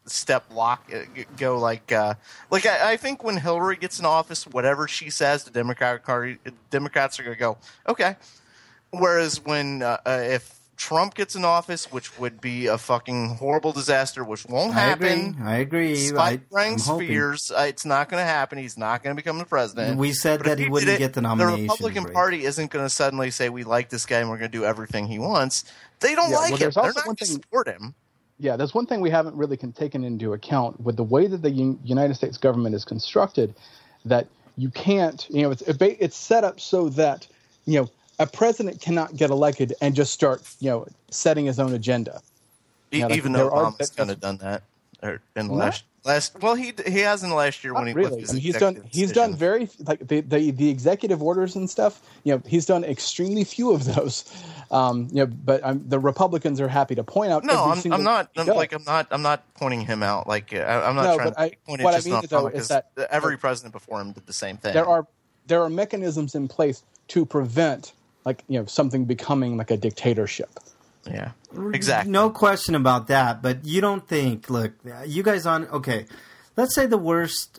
I think when Hillary gets in office, whatever she says, the Democrats are going to go, okay. Whereas when if Trump gets in office, which would be a fucking horrible disaster, which won't happen. I agree. Despite Frank's fears, it's not going to happen. He's not going to become the president. We said that he wouldn't get the nomination. The Republican Party isn't going to suddenly say, we like this guy and we're going to do everything he wants. They don't like him. They're not going to support him. Yeah, there's one thing we haven't really taken into account with the way that the United States government is constructed, that you can't, it's set up so that, a president cannot get elected and just start, setting his own agenda. Even though Obama's kind of done that in the last. Well, he has in the last year when he really. He's done very the executive orders and stuff. He's done extremely few of those. But the Republicans are happy to point out. No, I'm not pointing him out. Like I'm not trying to point it just on Obama, because every president before him did the same thing. There are mechanisms in place to prevent something becoming like a dictatorship. Yeah, exactly. No question about that. But you don't think? Look, you guys okay? Let's say the worst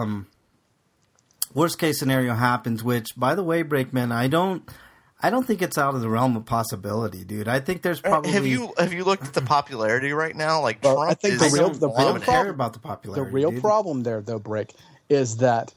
case scenario happens. Which, by the way, Brakeman, I don't think it's out of the realm of possibility, dude. I think there's probably. Have you looked at the popularity right now? Like, Trump I think is. the real problem, care about the popularity. The real problem there, though, Brake, is that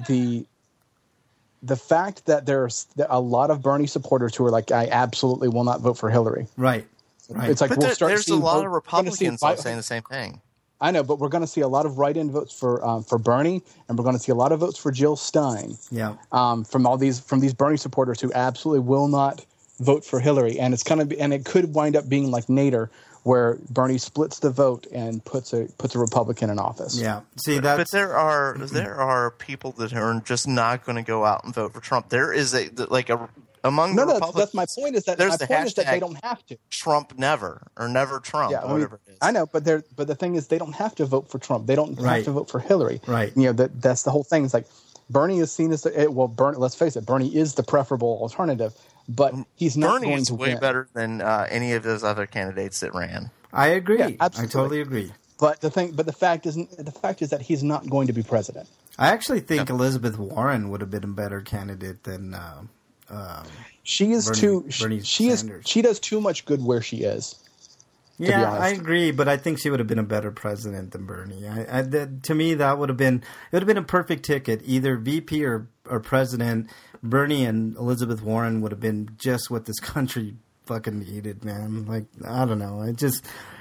the fact that there's a lot of Bernie supporters who are like, I absolutely will not vote for Hillary. Right. It's like there's a lot of Republicans saying the same thing. I know, but we're going to see a lot of write-in votes for Bernie, and we're going to see a lot of votes for Jill Stein. Yeah. From these Bernie supporters who absolutely will not vote for Hillary, and it could wind up being like Nader, where Bernie splits the vote and puts a Republican in office. Yeah. See, but there are people that are just not going to go out and vote for Trump. There is among the Republicans. That's my point. Is that they don't have to. Trump never, or never Trump, or whatever it is. I know, but the thing is, they don't have to vote for Trump. They don't have to vote for Hillary. Right. That's the whole thing. It's like Bernie is seen as Bernie. Let's face it, Bernie is the preferable alternative. But he's not going to win. Bernie is way better than any of those other candidates that ran. I agree. Yeah, absolutely. I totally agree. But the fact is that he's not going to be president. I actually think Elizabeth Warren would have been a better candidate than she is Bernie Sanders. She does too much good where she is. Yeah, I agree, but I think she would have been a better president than Bernie. To me, that would have been a perfect ticket, either VP or president. Bernie and Elizabeth Warren would have been just what this country fucking needed, man. Like, I don't know.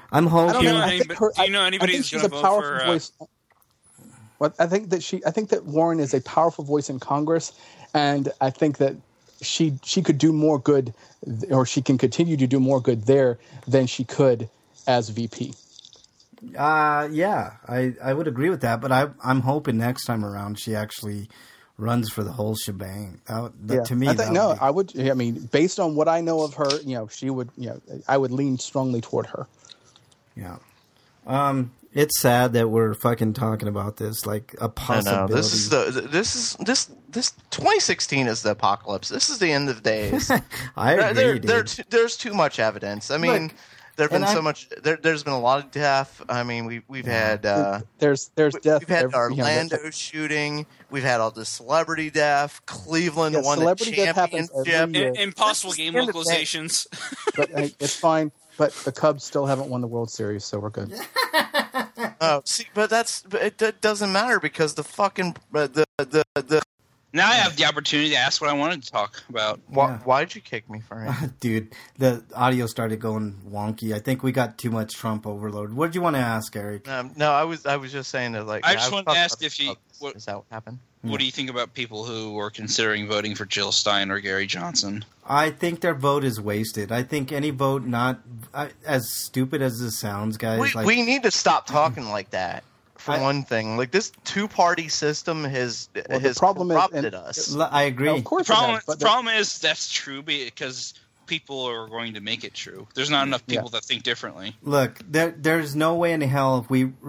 I'm hoping. Do you know I think anybody who's she's going a to vote powerful for? voice. Well, I think that Warren is a powerful voice in Congress, and I think that she could do more good, or she can continue to do more good there than she could as VP. Yeah, I would agree with that, but I'm hoping next time around she actually runs for the whole shebang. To me, I would. I mean, based on what I know of her, she would. I would lean strongly toward her. Yeah. It's sad that we're fucking talking about this like a possibility. I know. This 2016 is the apocalypse. This is the end of days. I agree. There's too much evidence. I mean. Look, there's been so much. There's been a lot of death. I mean, we've had there's death. We've had the Orlando shooting. We've had all this celebrity death. Cleveland won the championship. Impossible game localizations. But it's fine. But the Cubs still haven't won the World Series, so we're good. Oh, see, but it doesn't matter because the fucking the. Now I have the opportunity to ask what I wanted to talk about. Why'd you kick me, Frank? Dude, the audio started going wonky. I think we got too much Trump overload. What did you want to ask, Eric? No, I was just saying that. Like, I just wanted to ask if you. Is that what happened? What do you think about people who were considering voting for Jill Stein or Gary Johnson? I think their vote is wasted. I think any vote, not as stupid as this sounds, guys. We need to stop talking like that. For one thing, like this two-party system has corrupted us. I agree. Of course, the problem is that's true because people are going to make it true. There's not enough people that think differently. Look, there's no way in hell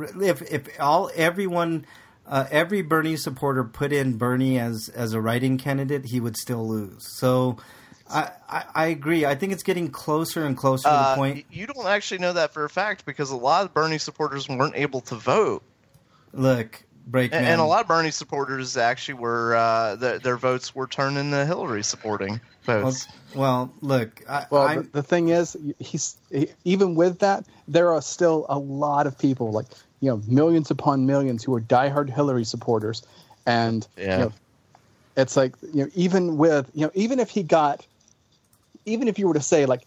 every Bernie supporter put in Bernie as a write-in candidate, he would still lose. So. I agree. I think it's getting closer and closer to the point. You don't actually know that for a fact because a lot of Bernie supporters weren't able to vote. Look, Breakman. And a lot of Bernie supporters actually were their votes were turned into Hillary supporting votes. Well, look. The thing is, even with that, there are still a lot of people, like millions upon millions, who are diehard Hillary supporters, and it's like even if you were to say like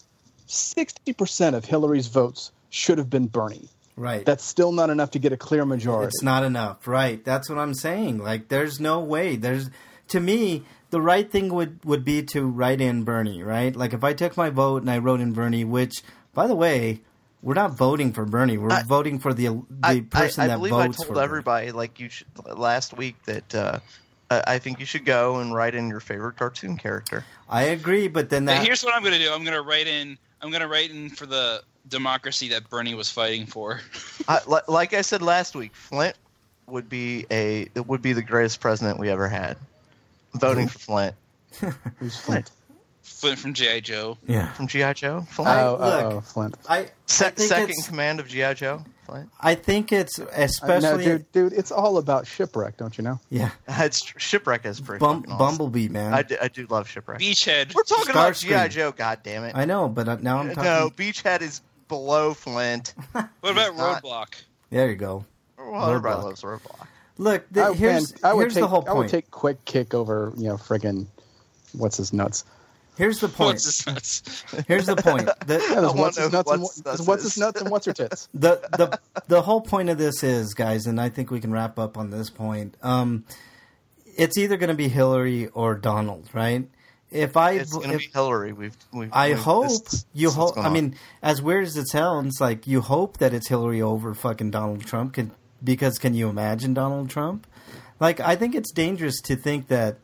60% of Hillary's votes should have been Bernie. Right. That's still not enough to get a clear majority. It's not enough. Right. That's what I'm saying. Like, there's no way. To me, the right thing would be to write in Bernie, right? Like, if I took my vote and I wrote in Bernie, which, by the way, we're not voting for Bernie. We're voting for the person that votes for Bernie. I told everybody, like you should, last week that I think you should go and write in your favorite cartoon character. I agree, but then here's what I'm going to do. I'm going to write in for the democracy that Bernie was fighting for. Like I said last week, Flint would be the greatest president we ever had. I'm voting for Flint. Who's Flint? Flint from G.I. Joe. Yeah, from G.I. Joe. Flint. Flint. Second in command of G.I. Joe. Flint. I think it's especially dude. It's all about Shipwreck, don't you know? Yeah, Shipwreck is pretty awesome. Bumblebee, man. I do love Shipwreck. Beachhead. We're talking about G.I. Joe. God damn it! I know, but now I'm talking. No, Beachhead is below Flint. What about Roadblock? There you go. Well, everybody loves Roadblock. Look, here's the whole point. I would take Quick Kick over, friggin' what's his nuts. Here's the point. What's his nuts? Here's the point. What's his nuts and what's her tits? The whole point of this is, guys, and I think we can wrap up on this point. It's either going to be Hillary or Donald, right? It's going to be Hillary. I hope you hope. I mean, as weird as it sounds, like you hope that it's Hillary over fucking Donald Trump. Because can you imagine Donald Trump? Like, I think it's dangerous to think that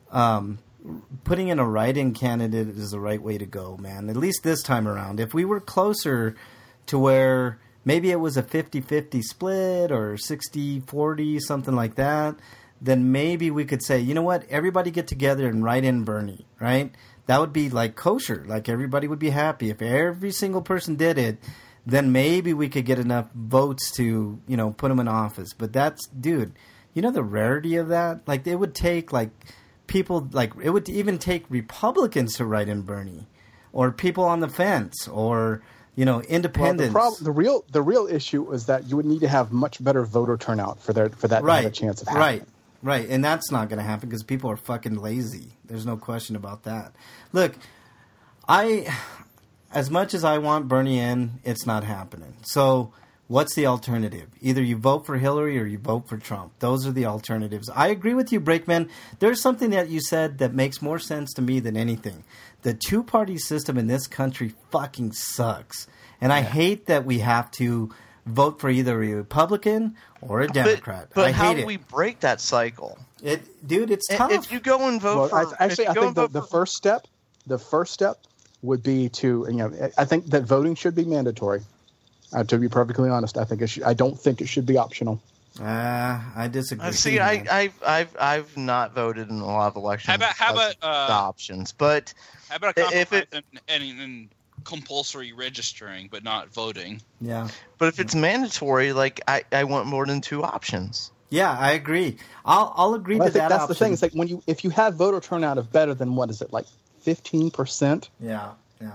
putting in a write-in candidate is the right way to go, man. At least this time around. If we were closer to where maybe it was a 50-50 split or 60-40, something like that, then maybe we could say, you know what, everybody get together and write in Bernie, right? That would be like kosher. Like, everybody would be happy. If every single person did it, then maybe we could get enough votes to, put him in office. But that's, dude, the rarity of that? Like, it would take, people, it would even take Republicans to write in Bernie, or people on the fence, or independents. Well, the real issue was that you would need to have much better voter turnout for that to have a chance of happening. Right, and that's not going to happen because people are fucking lazy. There's no question about that. Look, as much as I want Bernie in, it's not happening. So what's the alternative? Either you vote for Hillary or you vote for Trump. Those are the alternatives. I agree with you, Brakeman. There's something that you said that makes more sense to me than anything. The two-party system in this country fucking sucks. And I hate that we have to vote for either a Republican or a Democrat. But I how hate do it. we break that cycle? Dude, it's tough. If you go and vote Well, for... I think the the first step would be to, I think that voting should be mandatory. To be perfectly honest, I think it should. I don't think it should be optional. I disagree. See, I've not voted in a lot of elections. How about the options? But how about a if compromise and compulsory registering, but not voting? Yeah. But if it's mandatory, like I want more than two options. Yeah, I agree. I'll agree Well, I to think that that's option. the thing. It's like if you have voter turnout of better than, what is it, like 15%? Yeah.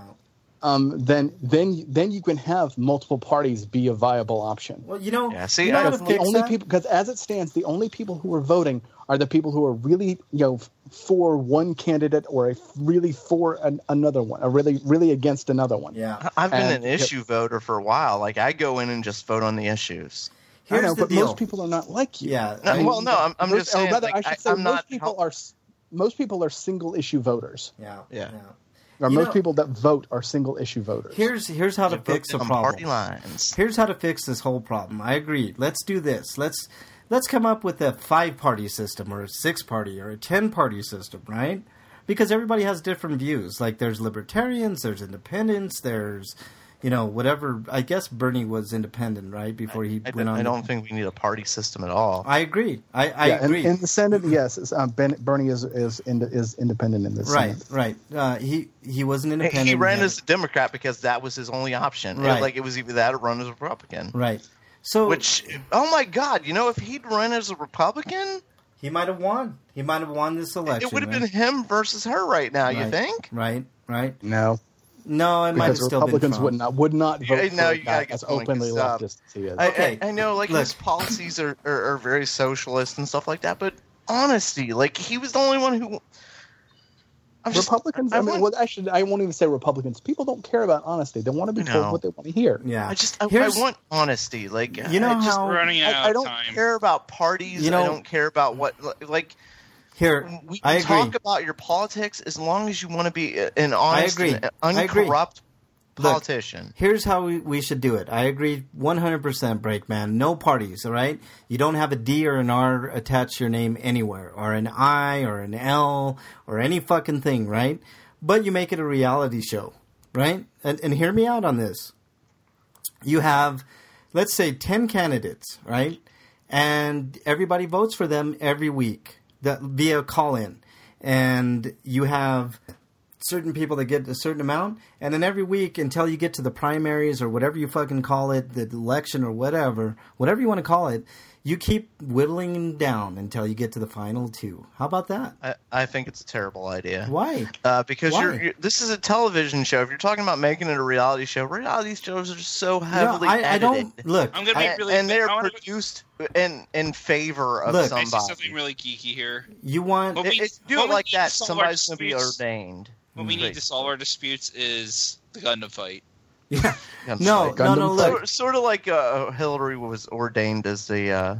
Then you can have multiple parties be a viable option. Well, Yeah, see, you know how Because to the fix only that? people, because as it stands, the only people who are voting are the people who are really, for one candidate or really for another one, or really against another one. Yeah. I've been And an issue voter for a while. Like I go in and just vote on the issues. I Here's know, the but deal. most people are not like you. Yeah. No, I- well, no, I'm just saying. Or rather, like, I should say I'm not. most people are single issue voters. Yeah. Yeah. Or You most know- people that vote are single issue voters. Here's how to fix the on problem. party lines. Here's how to fix this whole problem. I agree. Let's do this. Let's come up with a 5-party system or a 6-party or a 10-party system, right? Because everybody has different views. Like there's libertarians, there's independents, there's whatever. I guess Bernie was independent, right? Before he went on. I don't think we need a party system at all. I agree. I Yeah, agree. in the Senate, yes, Bernie is independent in the Senate. Right. He was an independent. He ran as a Democrat because that was his only option. Right. Like it was either that or run as a Republican. Right. So Which, oh my God, if he'd run as a Republican, he might have won. He might have won this election. it would have right? been him versus her right now. You Right. think? Right. No, No, it might have because still Republicans been Trump. would not vote Yeah, no, for you a gotta guy get as the point, openly 'cause, leftist as he is. Okay. I know, like Look. his policies are very socialist and stuff like that. But honesty, like he was the only one who. Republicans, I won't even say Republicans. People don't care about honesty. They want to be I told know. what they want to hear. Yeah. I Here's- want honesty. Like You know I just, how- Running out I of don't time. care about parties. You know- I don't care about what like. Here, We I can agree. talk about your politics as long as you want to be an honest, agree. and I agree. uncorrupt Look, politician. Here's how we should do it. I agree 100%, Breakman. No parties, all right? You don't have a D or an R attached to your name anywhere, or an I or an L or any fucking thing, right? But you make it a reality show, right? And hear me out on this. You have, let's say, 10 candidates, right? And everybody votes for them every week via call-in. And you have certain people that get a certain amount, and then every week until you get to the primaries or whatever you fucking call it, the election or whatever you want to call it, you keep whittling down until you get to the final 2. How about that? I think it's a terrible idea. Why? Because Why? this is a television show. If you're talking about making it a reality shows are just so heavily I edited. don't look. I'm gonna be really. and they're I wanna- produced in favor of Look. Can I say somebody. something really geeky here? You want Well, If you do what it we like need that, to solve somebody's our going to be disputes- ordained. What we need to solve our disputes is the Gundam fight. yeah. I'm No, sorry. no, look. Sort of like Hillary was ordained as the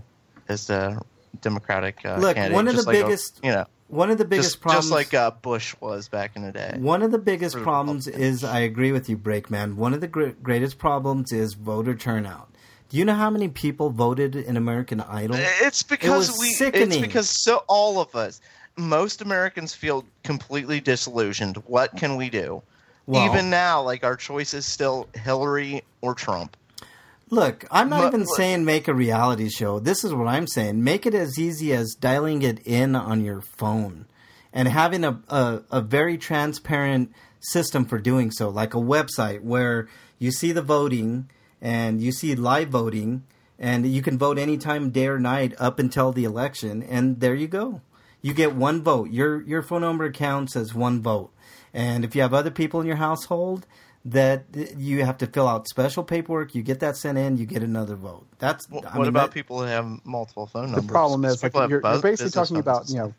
Democratic Look, candidate. one of just the like biggest- a, One of the biggest just problems like Bush was back in the day. One of the biggest For the problems Republicans. is, I agree with you, Breakman. One of the greatest problems is voter turnout. Do you know how many people voted in American Idol? It's because was sickening. It's because all of us, most Americans feel completely disillusioned. What can we do? Well- Even now, like our choice is still Hillary or Trump. Look, I'm not even Look. saying make a reality show. This is what I'm saying. Make it as easy as dialing it in on your phone and having a very transparent system for doing so, like a website where you see the voting and you see live voting and you can vote anytime, day or night, up until the election, and there you go. You get one vote. Your phone number counts as one vote. And if you have other people in your household that you have to fill out special paperwork, you get that sent in, you get another vote. That's What I mean, about that- people who have multiple phone numbers? The problem is, Because like, people have you're both basically business talking about, numbers.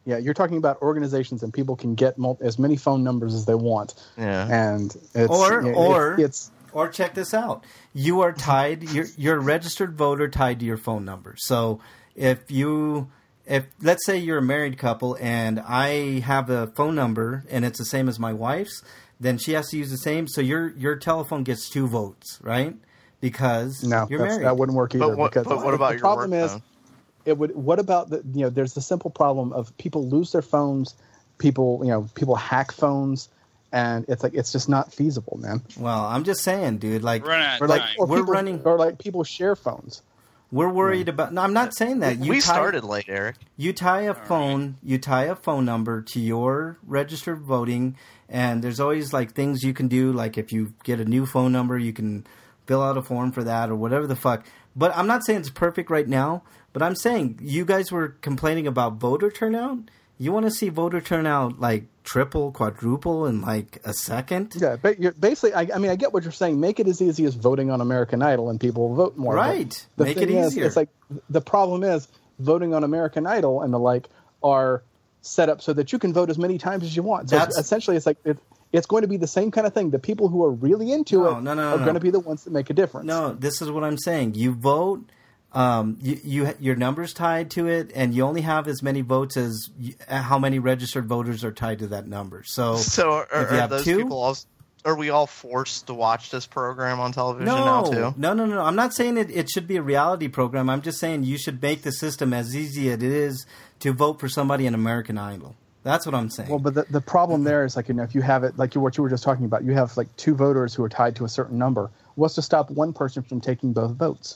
Yeah, you're talking about organizations, and people can get as many phone numbers as they want. Yeah. And it's Or check this out. You are tied, you're a registered voter tied to your phone number. So if let's say you're a married couple and I have a phone number and it's the same as my wife's, then she has to use the same. So your telephone gets 2 votes, right? Because you're married. That wouldn't work either. But what about your work phone? What about there's the simple problem of people lose their phones, people hack phones, and it's just not feasible, man. Well, I'm just saying, dude, like people share phones. We're worried about. No, I'm not saying that. We started late, Eric. You tie a phone number to your registered voting, and there's always like things you can do. Like if you get a new phone number, you can fill out a form for that or whatever the fuck. But I'm not saying it's perfect right now. But I'm saying you guys were complaining about voter turnout. You want to see voter turnout like triple, quadruple in like a second? Yeah, but basically, I get what you're saying. Make it as easy as voting on American Idol, and people will vote more. Right. Make it easier. It's like the problem is voting on American Idol and the like are set up so that you can vote as many times as you want. So essentially, it's like it's going to be the same kind of thing. The people who are really into it are going to be the ones that make a difference. No, this is what I'm saying. You vote. Your number's tied to it, and you only have as many votes as how many registered voters are tied to that number. So are those people are we all forced to watch this program on television now too? No. I'm not saying it should be a reality program. I'm just saying you should make the system as easy as it is to vote for somebody in American Idol. That's what I'm saying. Well, but the problem there is if you have it like what you were just talking about, you have like 2 voters who are tied to a certain number. What's to stop one person from taking both votes?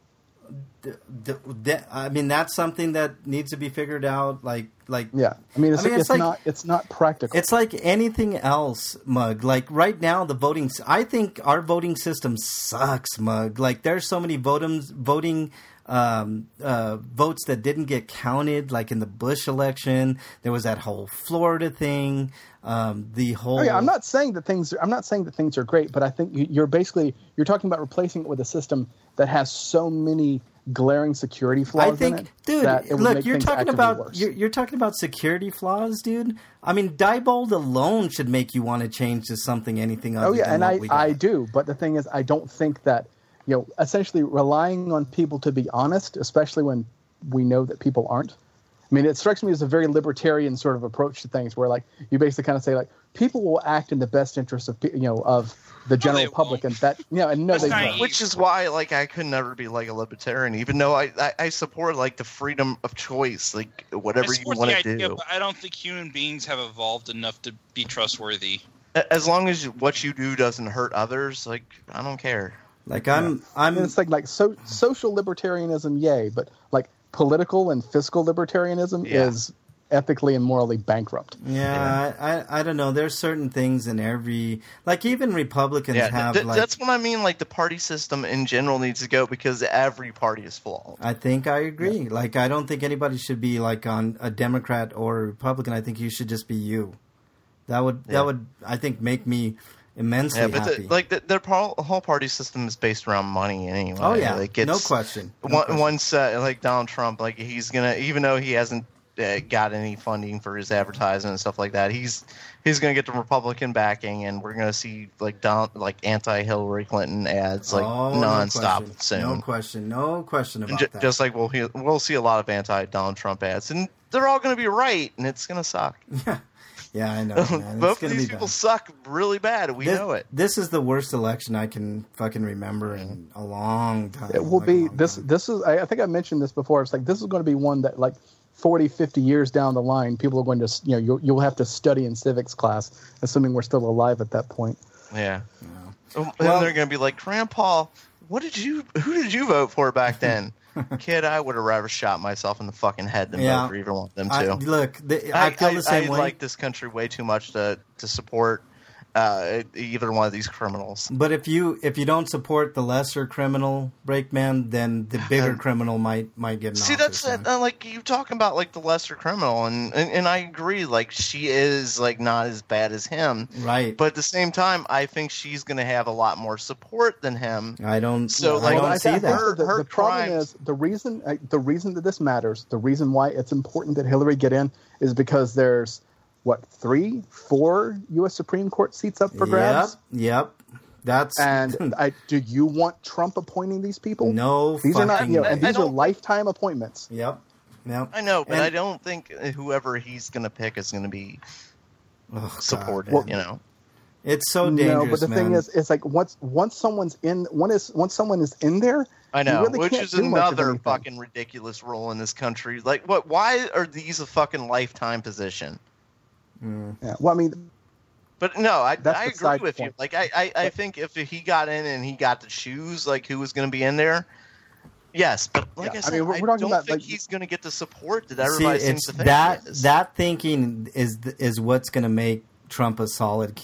I mean, that's something that needs to be figured out. Yeah. I mean, it's not practical. It's like anything else, Mug. Like right now, I think our voting system sucks, Mug. Like there's so many voting votes that didn't get counted. Like in the Bush election, there was that whole Florida thing. I'm not saying that things are great, but I think you're talking about replacing it with a system that has so many glaring security flaws in it. Dude, look, you're talking about security flaws, dude. I mean, Diebold alone should make you want to change to anything other. Oh yeah, than and I do, but the thing is, I don't think that essentially relying on people to be honest, especially when we know that people aren't. I mean, it strikes me as a very libertarian sort of approach to things, where like you basically kind of say like people will act in the best interest of of the general public, and that and no, they won't. Which is why like I could never be like a libertarian, even though I support like the freedom of choice, like whatever you want to do. But I don't think human beings have evolved enough to be trustworthy. As long as what you do doesn't hurt others, like I don't care. Like it's like social libertarianism, yay, but like political and fiscal libertarianism is ethically and morally bankrupt. Yeah. I don't know. There's certain things in every, like even Republicans have that's what I mean. Like the party system in general needs to go because every party is flawed. I think I agree. Yeah. Like I don't think anybody should be like on a Democrat or a Republican. I think you should just be you. That would I think make me immensely happy. Their whole party system is based around money anyway. Oh yeah, like no question. Once like Donald Trump, like he's gonna, even though he hasn't got any funding for his advertising and stuff like that, he's gonna get the Republican backing, and we're gonna see like anti-Hillary Clinton ads nonstop soon. No question about that. Just like we'll see a lot of anti-Donald Trump ads, and they're all gonna be right, and it's gonna suck. Yeah, I know. Man. Both of these people suck really bad. We know it. This is the worst election I can fucking remember in a long time. It will be this. This is. I think I mentioned this before. It's like this is going to be one that like 40, 50 years down the line, people are going to you'll have to study in civics class, assuming we're still alive at that point. Yeah. And they're going to be like, Grandpa, who did you vote for back then? Kid, I would have rather shot myself in the fucking head than vote for either one of them two. I feel the same way. I like this country way too much to support either one of these criminals. But if you don't support the lesser criminal, Brakeman, then the bigger criminal might get an See, office, that's man. like you talking about like the lesser criminal, and I agree. Like she is like not as bad as him, Right. But at the same time, I think she's going to have a lot more support than him. I don't. So, I like, don't see think that. Her the problem crimes- is the reason that this matters, the reason why it's important that Hillary get in is because there's 3-4 U.S. Supreme Court seats up for grabs. Yep. That's And do you want Trump appointing these people? no. These are not, fucking and way. these are don't- lifetime appointments. Yep. I know, but And- I don't think whoever he's going to pick is going to be Oh, God. supported. Well, you know, It's so dangerous, No, but the man. thing is, it's like once someone is in there, I know, you really which can't is do much of another anything. fucking ridiculous rule in this country. Like, what? Why are these a fucking lifetime position? Yeah, well, I mean, But no, I That's agree beside the with you. point. Like, I think if he got in and he got to choose like who was going to be in there, yes. But like Yeah, I I said, mean, we're talking don't about, think like- he's going to get the support that See, everybody seems it's to think that he is. that thinking is what's going to make Trump a solid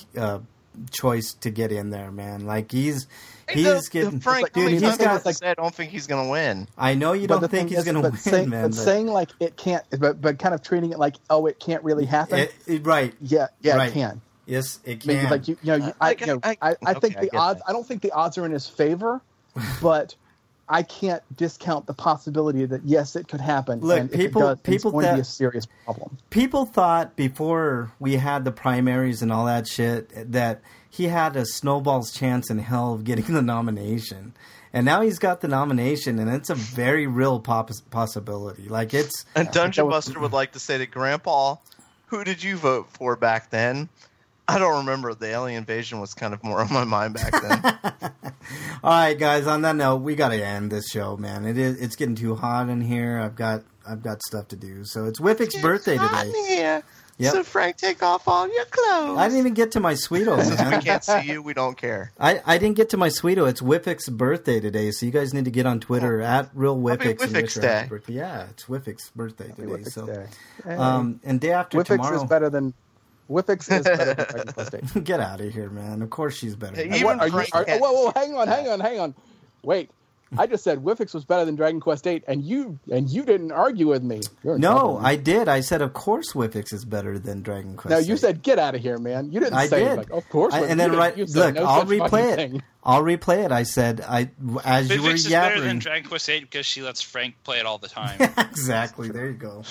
choice to get in there, man. Like he's getting. Frank, dude, how many he's times got- have I said I don't think he's going to win. I know you but don't the think thing he's is, going to but win, man. But saying like it can't, but kind of treating it like, oh, it can't really happen. Right. Yeah, right. it can. Yes, it I mean, can. like I think okay, the I odds. get I don't think the odds are in his favor, but I can't discount the possibility that yes, it could happen. Look, and people- if it does, people it's going to be that- a serious problem. People thought before we had the primaries and all that shit that he had a snowball's chance in hell of getting the nomination. And now he's got the nomination, and it's a very real possibility. Like, it's... And Dungeon Buster would like to say to Grandpa, who did you vote for back then? I don't remember. The alien invasion was kind of more on my mind back then. All right, guys, on that note, we got to end this show, man. It's getting too hot in here. I've got stuff to do. So it's Whiffick's birthday today. Yeah. Yep. So Frank, take off all your clothes. I didn't even get to my Sweeto, We man. can't see you. We don't care. I didn't get to my Sweeto. It's Whiffick's birthday today, so you guys need to get on Twitter at Real Whiffix and wish Whiffick's her happy Day. birthday. Yeah, it's Whiffick's birthday today. Whiffick's So, Day. Hey. and day after Whiffix tomorrow. is better than Whiffix is better than Dragon Quest VIII. Get out of here, man. Of course she's better. Hey, than you- that. Even Frank had- whoa, hang on. Wait. I just said Whiffix was better than Dragon Quest VIII, and you didn't argue with me. You're in No, trouble, man. I did. I said, of course, Whiffix is better than Dragon Quest. No, you 8. said get out of here, man. You didn't I say did. like, of course. I- Whiffix. and then You right, didn't. You said look, no I'll such fucking replay it. thing. I'll replay it. I said, as you were Vivix is better than yapping. Dragon Quest VIII because she lets Frank play it all the time. Exactly. There you go.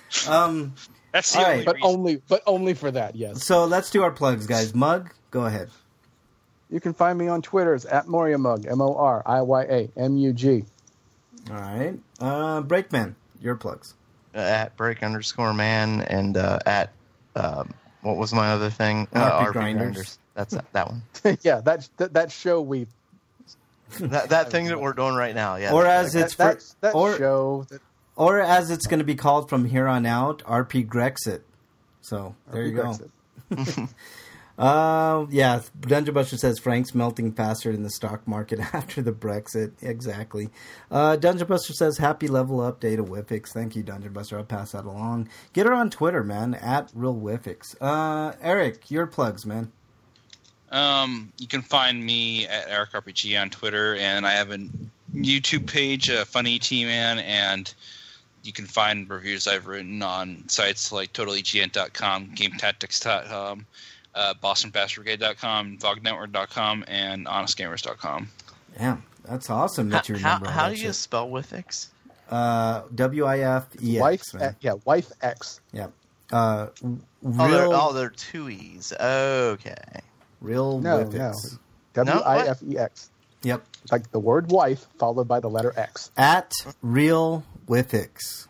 That's the All only right. reason. But only for that, yes. So let's do our plugs, guys. Mug, go ahead. You can find me on Twitter as @MoriaMug, MORIYAMUG. All right. Brakeman, your plugs. At break_man and at what was my other thing? RP Grinders. That's that one. Yeah, that show we That thing that we're doing right now. Yeah. Or as it's that or, show. or as it's going to be called from here on out, RP Grexit. So there you go. Brexit. Yeah, Dungeon Buster says Frank's melting faster in the stock market after the Brexit. Exactly. Dungeon Buster says happy level up day to Whiffix. Thank you, Dungeon Buster. I'll pass that along. Get her on Twitter, man, at Real Whiffix. Eric, your plugs, man. You can find me at EricRPG on Twitter, and I have a YouTube page, Funny T-Man, and you can find reviews I've written on sites like TotallyGN.com, GameTactics.com, BostonBastardBrigade.com, VogNetwork.com, and HonestGamers.com. Yeah, that's awesome that you remember all How that do you shit. spell Withix? WIFEX, Wife, man. Wife X. Yeah. They're two E's. Okay. Real No, Whiffix. no. No, what? WIFEX. Yep. Like the word wife followed by the letter X. At Real Whiffix.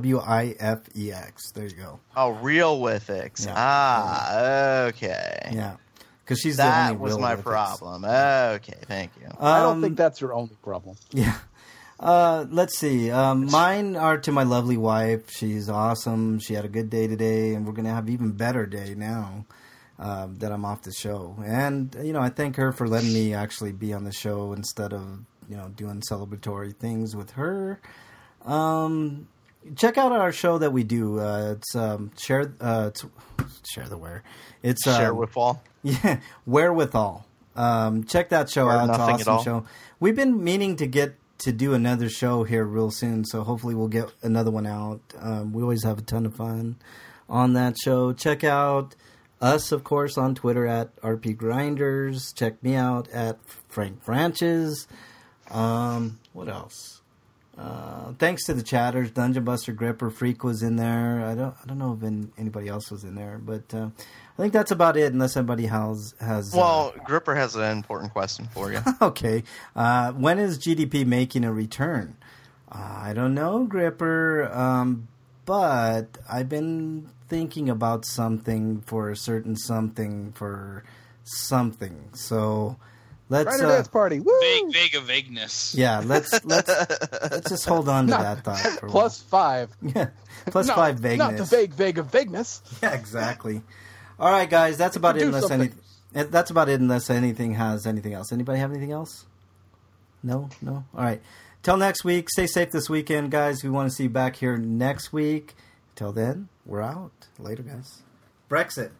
WIFEX. There you go. Oh, real Withix. Yeah. Okay. Yeah. Because she's the That only was real my Whiffix. problem. Okay, thank you. I don't think that's your only problem. Yeah. Let's see. Mine are to my lovely wife. She's awesome. She had a good day today, and we're going to have an even better day now that I'm off the show. And, I thank her for letting me actually be on the show instead of, doing celebratory things with her. Check out our show that we do. It's Share the Wear. It's Share with all. Yeah, Wherewithal. Check that show Or out. It's an nothing at all. awesome show. We've been meaning to get to do another show here real soon, so hopefully we'll get another one out. We always have a ton of fun on that show. Check out us, of course, on Twitter at RP Grinders. Check me out at Frank Branches. What else? Thanks to the chatters, Dungeon Buster, Gripper, Freak was in there. I don't know if anybody else was in there, but I think that's about it. Unless somebody has. Well, Gripper has an important question for you. Okay, when is GDP making a return? I don't know, Gripper, but I've been thinking about something for a certain something for something. So. Let's Grindr dance party. Woo! Vague of vagueness. Yeah, let's just hold on to that thought. For a Plus 5. while. Yeah, plus Not- 5 vagueness. Not the vague of vagueness. Yeah, exactly. All right, guys, that's about it. Do Unless something. that's about it. Unless anything has anything else. Anybody have anything else? No. All right. Till next week. Stay safe this weekend, guys. We want to see you back here next week. Till then, we're out. Later, guys. Brexit.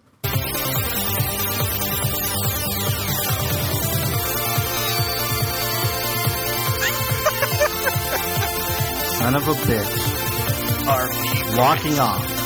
Son of a bitch. RP. Walking off.